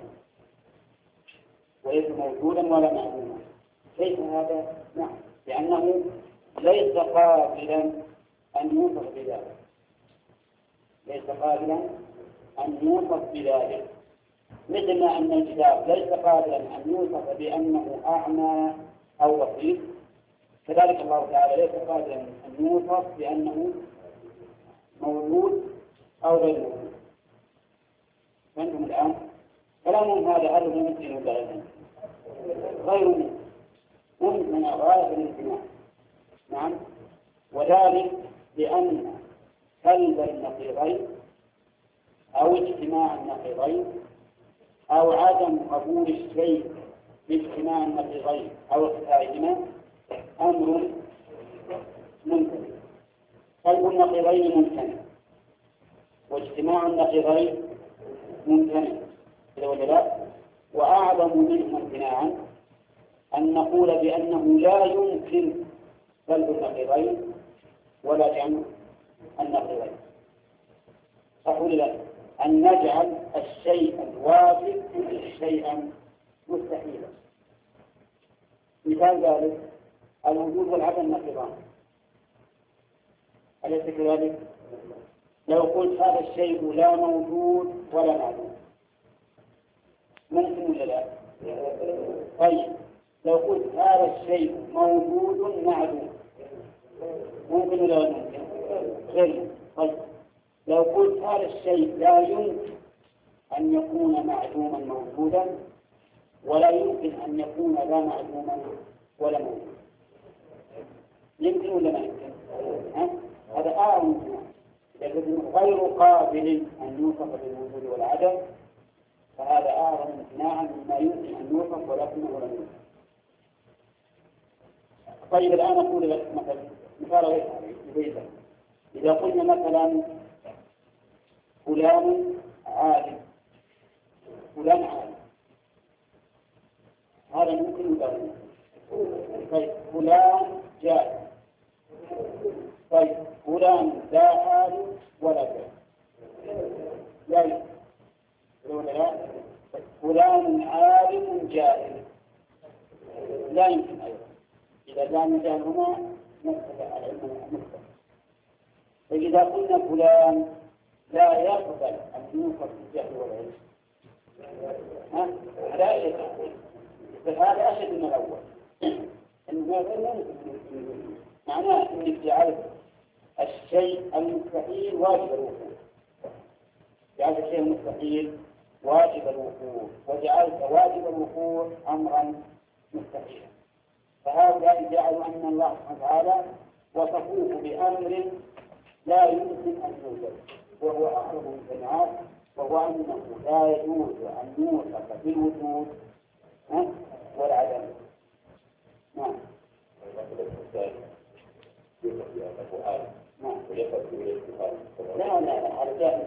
A: وليس موجودا ولا معلوما. كيف هذا؟ نعم، لأنه ليس قابلا أن يوصف بذلك، ليس قابلا أن يوصف بذلك، مثل ما أن الكتاب ليس قابلا أن يوصف بأنه أعمى أو بصير، كذلك الله تعالى ليس قادرا أن يوصف بأنه موجود أو غير موجود. فأنتم الآن كلامهم هذا هل هو ممكن ولا غير ممكن؟ ممكن غاية الامتناع. نعم، وذلك لأن سلب النقيضين أو اجتماع النقيضين أو عدم قبول الشيء باجتماع النقيضين أو اختلافهما أمر ممكن. قلب النقيضين ممكن واجتماع النقيضين ممكن، وأعظم منه امتناعا أن نقول بأنه لا يمكن قلب النقيضين ولا جمع النقيضين. أقول لك أن نجعل الشيء الواجب شيئا مستحيلا. مثال ذلك الوجود والعدم نقيضان، أليس كذلك؟ لو قلت هذا الشيء لا موجود ولا معدوم ممكن ولا لا؟ طيب لو قلت هذا الشيء موجود معدوم ممكن ولا لا ممكن؟ غير. طيب لو قلت هذا الشيء لا يمكن أن يكون معدوما موجودا ولا يمكن أن يكون لا معدوما ولا موجود، يمكن ولا ما يمكن؟ هذا آر امتناع. إذا غير قابل أن يوصف بالوجود والعدم فهذا آر امتناعا مما يمكن أن يوصف ولكنه لم يوصف. طيب الآن أقول لك مثلا مثال غير هذا. إذا قلنا مثلا فلان عالم، فلان عالم، هذا ممكن يبين. طيب فلان جاهل، طيب فلان لا عالم ولا جاهل، لا ولا لا؟ فلان عالم جاهل لا يمكن أيضا. إذا كان جاهل هنا نقصد على علم مختلف. فإذا قلنا فلان لا يقبل أن يوصف بالجهل والعلم ها لا يقبل، فهذا أشد من الأول. معناه أنك جعلت الشيء المستحيل واجب الوقوع، جعلت الشيء المستحيل واجب الوقوع وجعلت واجب الوقوع أمرا مستحيلا. فهؤلاء جعلوا أن الله سبحانه وتعالى وصفوه بأمر لا يمكن أن يوجد وهو أقرب الامتناعات، وهو أنه لا يجوز أن يوصف بالوجود والعدم. نعم. لا لا هذا جهل،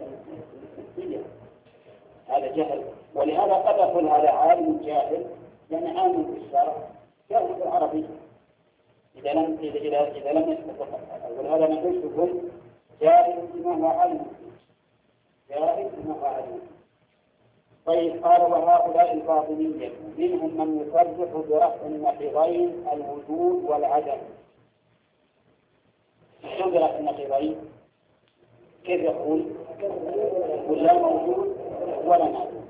A: هذا جهل. ولهذا قد أقول هذا عالم جاهل لأن عالم بالشرع جاهل بالعربي إذا لم إذا إذا لم يستطع. ولهذا نقول لكم جاهل بما هو علم، جاهل بما هو علم. طيب قال وهؤلاء الباطنية منهم من يصرح برفع النقيضين الوجود والعدم. شو برفع النقيضين؟ كيف يقول؟ يقول لا موجود ولا معدوم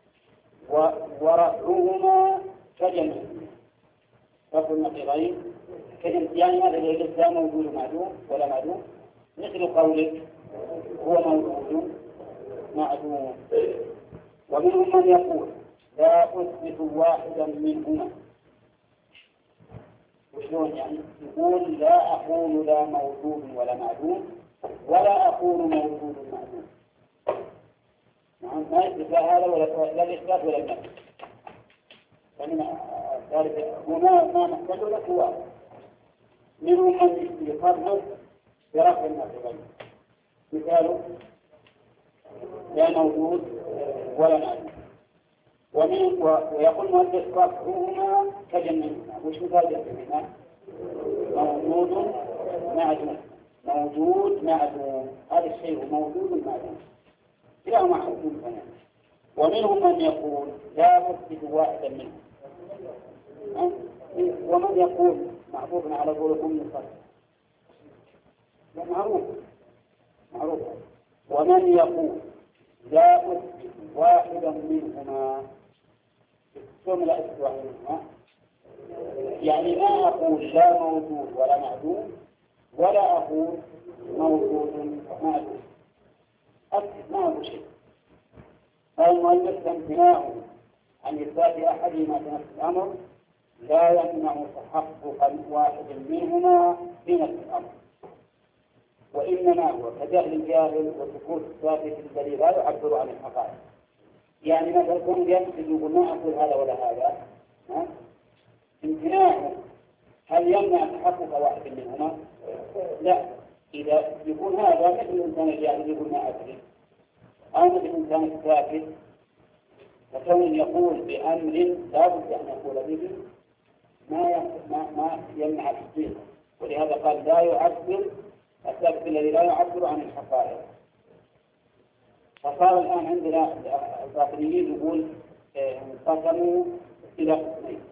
A: ورفعهما كجمع. رفع النقيضين كجمع يعني هذا اللي يقول لا موجود ومعدوم ولا معدوم، مثل قولك هو موجود معدوم. ومنهم من يقول لا أثبت واحدا منهما. وشلون يعني؟ يقول لا أقول لا موجود ولا معدوم ولا أقول موجود معدوم. نعم ما يثبت لا هذا ولا لا الإثبات ولا النفي. فمن ذلك هنا ما نحتاج له هو منهم من يقرر برفع النقيضين. مثاله لا موجود ولا معدوم. ومن ويقول المؤلف رفعهما كجمعهما. وش مثال جمعهما؟ موجود معدوم، موجود معدوم. هذا الشيء موجود معدوم كلاهما حكم ثاني. ومنهم من يقول لا أثبت واحدا منهم. ومن يقول معروف على قولكم مصر معروف معروف. ومن يقول لا أثبت واحدا منهما ثم لا أثبت واحدا منهما يعني ما أقول لا موجود ولا معدوم ولا أقول موجود معدوم. أثبت ما أقول شيء. المؤلف امتناعه عن إثبات أحدهما في نفس الأمر لا يمنع تحقق واحد منهما في نفس الأمر، وإنما هو كجهل الجاهل وسكوت الثابت الذي لا يعبر عن الحقائق. يعني مثلا كون يمسك يقول ما أقول هذا ولا هذا، ها؟ امتناعه هل يمنع تحقق واحد منهما؟ لا. إذا يكون هذا مثل الإنسان الجاهل يقول ما أدري، أو مثل الإنسان الثابت وكون يقول بأمر لا بد أن يقول به ما ما يمنع تصديقه. ولهذا قال لا يعبر الثابت الذي لا يعبر عن الحقائق. فصار الآن عندنا الباطنيين يقول انقسموا إلى قسمين.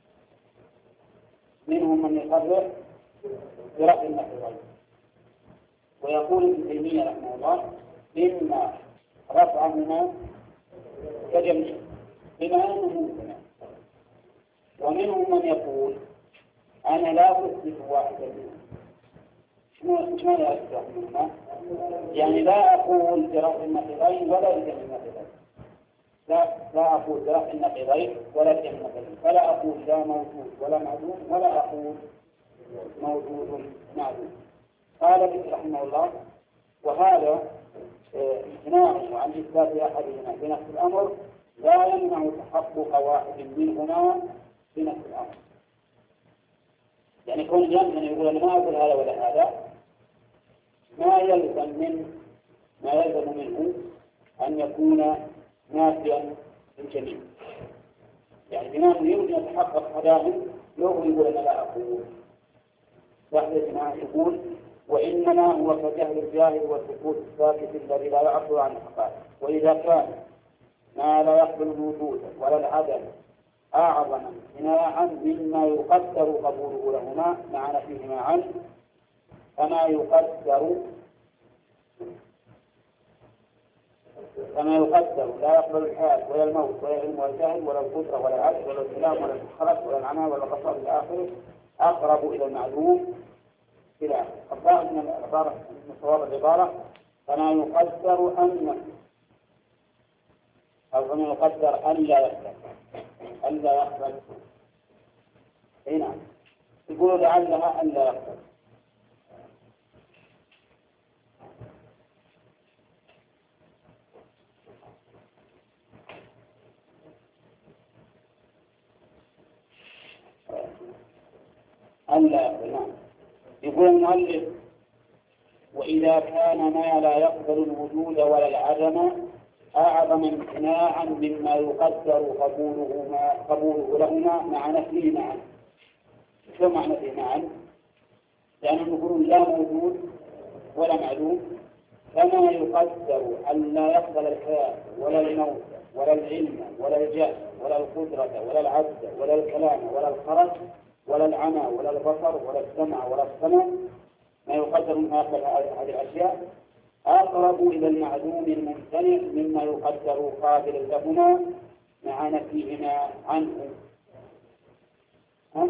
A: منهم من يقرر برفع النقيضين ويقول ابن تيمية رحمه الله إما رفعهما كجمع بما أنه ممكن. ومنهم من يقول أنا لا أثبت واحدا منهم. شنو لا أثبت منهما؟ يعني لا أقول برفع النقيضين ولا بجمع النقيضين. لا لا أقول برفع النقيضين ولا بجمع النقيضين. فلا أقول لا موجود ولا معدوم ولا أقول موجود معدوم. قال ابن رحمه الله: وهذا امتناعه عن إثبات أحدهما بنفس الأمر لا يمنع تحقق واحد منهما بنفس الأمر. يعني كون الإنسان يقول أنا ما أقول هذا ولا هذا، ما يلزم من ما يلزم منه أن يكون نافيا للجميع. يعني بناء يمكن أن يتحقق هذا لو يقول أنا لا أقول. واحد ما يقول: وإنما هو كجهل الجاهل والسكوت الساكت الذي لا يعبر عن الحقائق. وإذا كان ما لا يقبل الوجود ولا العدم أعظم امتناعا مما يقدر قبوله لهما مع نفيهما عنه، فما يقدر كما يقدر لا يقبل الحال ولا الموت ولا العلم ولا الجهل ولا القدرة ولا العجز ولا الكلام ولا الخلق ولا العمى ولا البصر إلى آخره أقرب إلى المعلوم إلى آخره. الظاهر من العبارة من صواب العبارة: فما يقدر أن أو فما يقدر أن لا يقبل أن لا يقبل هنا يقول لعلها أن لا يقبل. أن لا يقبل. نعم. يقول المؤلف: وإذا كان ما لا يقبل الوجود ولا العدم أعظم امتناعا مما يقدر قبوله ما قبوله لهما مع نفيه معا. شو معنى نفيه معا؟ لأنهم يقولون لا موجود ولا معلوم، فما يقدر أن لا يقبل الحياة ولا الموت ولا العلم ولا الجهل ولا القدرة ولا العجز ولا الكلام ولا الخرج ولا العمى ولا البصر ولا السمع ولا السمع، ما يقدر من هذه الأشياء أقرب إلى المعلوم الممتنع مما يقدر قابلا لهما مع نفيهما عنه. ها؟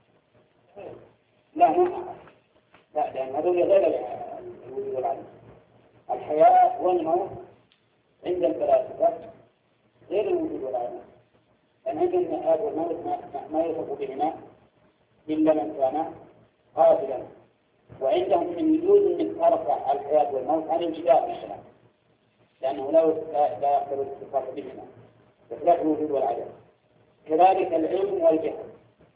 A: لا ما لا لأن هذول غير الوجود والعدم. الحياة والموت عند الفلاسفة غير الوجود والعدم، لأن عند الحياة والموت ما يوصف بهما إلا من كان قابلا. وعندهم من يجوز أن ترفع الحياة والموت عن الجدال مثلا، لأنه لا لا يقبل الاتصاف بهما بخلاف الوجود والعدم. كذلك العلم والجهل،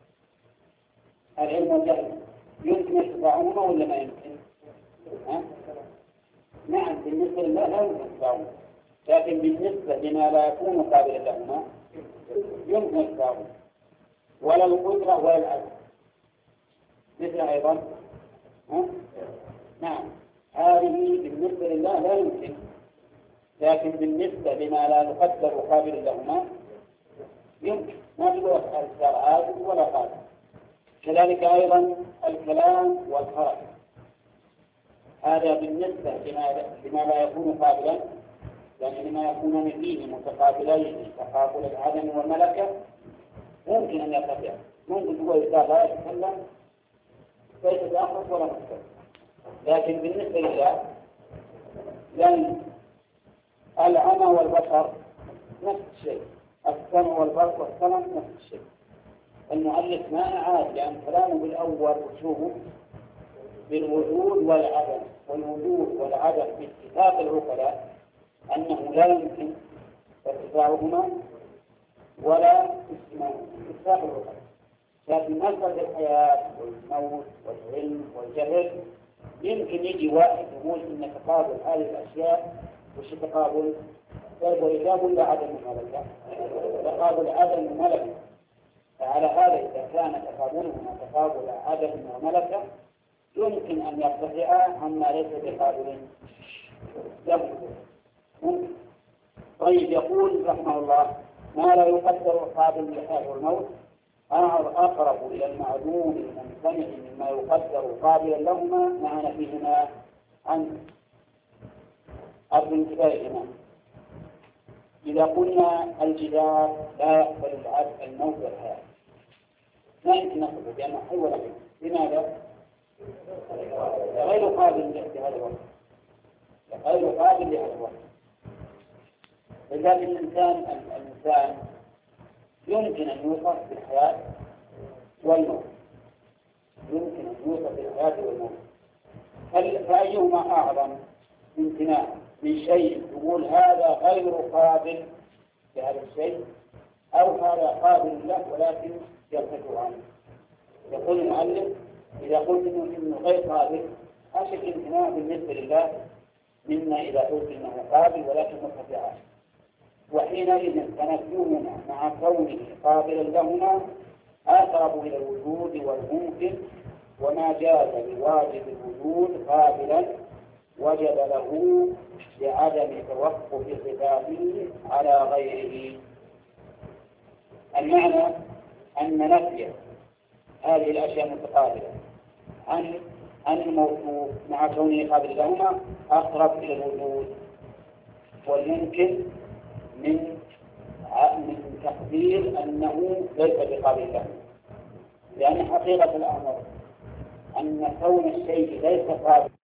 A: العلم والجهل يمكن اتباعهما ولا ما يمكن؟ ها؟ نعم بالنسبة لله لا يمكن اتباعهما، لكن بالنسبة لما لا يكون قابلا لهما يمكن اتباعهما. ولا القدرة ولا العدم مثل أيضا. ها؟ نعم هذه بالنسبة لله لا يمكن، لكن بالنسبة لما لا يقدر قابل لهما يمكن. ما تقول الشرعات ولا قابل. كذلك أيضا الكلام والخرج، هذا بالنسبة لما, لما لا يكون قابلا، يعني لما يكونون فيه متقابلين تقابل العدم والملكة ممكن أن يرتفع. ممكن هو إذا لا يتكلم فيتداخل ولا مستقبل. لكن بالنسبة لله لأن العمى والبصر نفس الشيء، السمع والبصر والسمع نفس الشيء. المؤلف ما أعاد، لأن كلامه بالأول وشوفه بالوجود والعدم، والوجود والعدم باتفاق العقلاء أنه لا يمكن ارتفاعهما ولا استماعهما باتفاق العقلاء. لكن مسألة الحياة والموت والعلم والجهل يمكن يجي واحد يقول إن تقابل هذه الأشياء وش تقابل؟ وإجاب ولا عدم الملكة؟ تقابل عدم الملكة. فعلى هذا إذا كان تقابلهما تقابل عدم وملكة يمكن أن يرتفعا عما ليس بقابل له. طيب يقول رحمه الله: ما لا يقدر قابل للحياة والموت أقرب إلى المعلوم الممتنع مما يقدر قابلا لهما مع نفيهما عن أرض انتباههما. إذا قلنا الجدار لا يقبل العبد الموت والحياة لا يمكن نقبل بأنه حي ولا ميت. لماذا؟ غير قابل لهذا الوقت، غير قابل لهذا الوقت. لذلك الإنسان الإنسان يمكن أن يوصف بالحياة والموت، يمكن أن يوصف بالحياة والموت، فأيهما أعظم امتناع من شيء يقول هذا غير قابل لهذا الشيء، أو هذا قابل له ولكن يرتفع عنه؟ يقول المؤلف إذا قلت إنه غير قابل أشد امتناع بالنسبة لله مما إذا قلت إنه قابل ولكن مرتفع عنه، وحينئذ تنفيهما مع كونه قابلا لهما أقرب إلى الوجود والممكن، وما جاز لواجب الوجود قابلا وجب له لعدم توقف صفاته على غيره. المعنى أن نفي هذه الأشياء المتقابلة عن عن الموصوف مع كونه قابل لهما أقرب إلى الوجود والممكن من من تقدير أنه ليس بقابل له، لأن حقيقة الأمر أن كون الشيء ليس قابل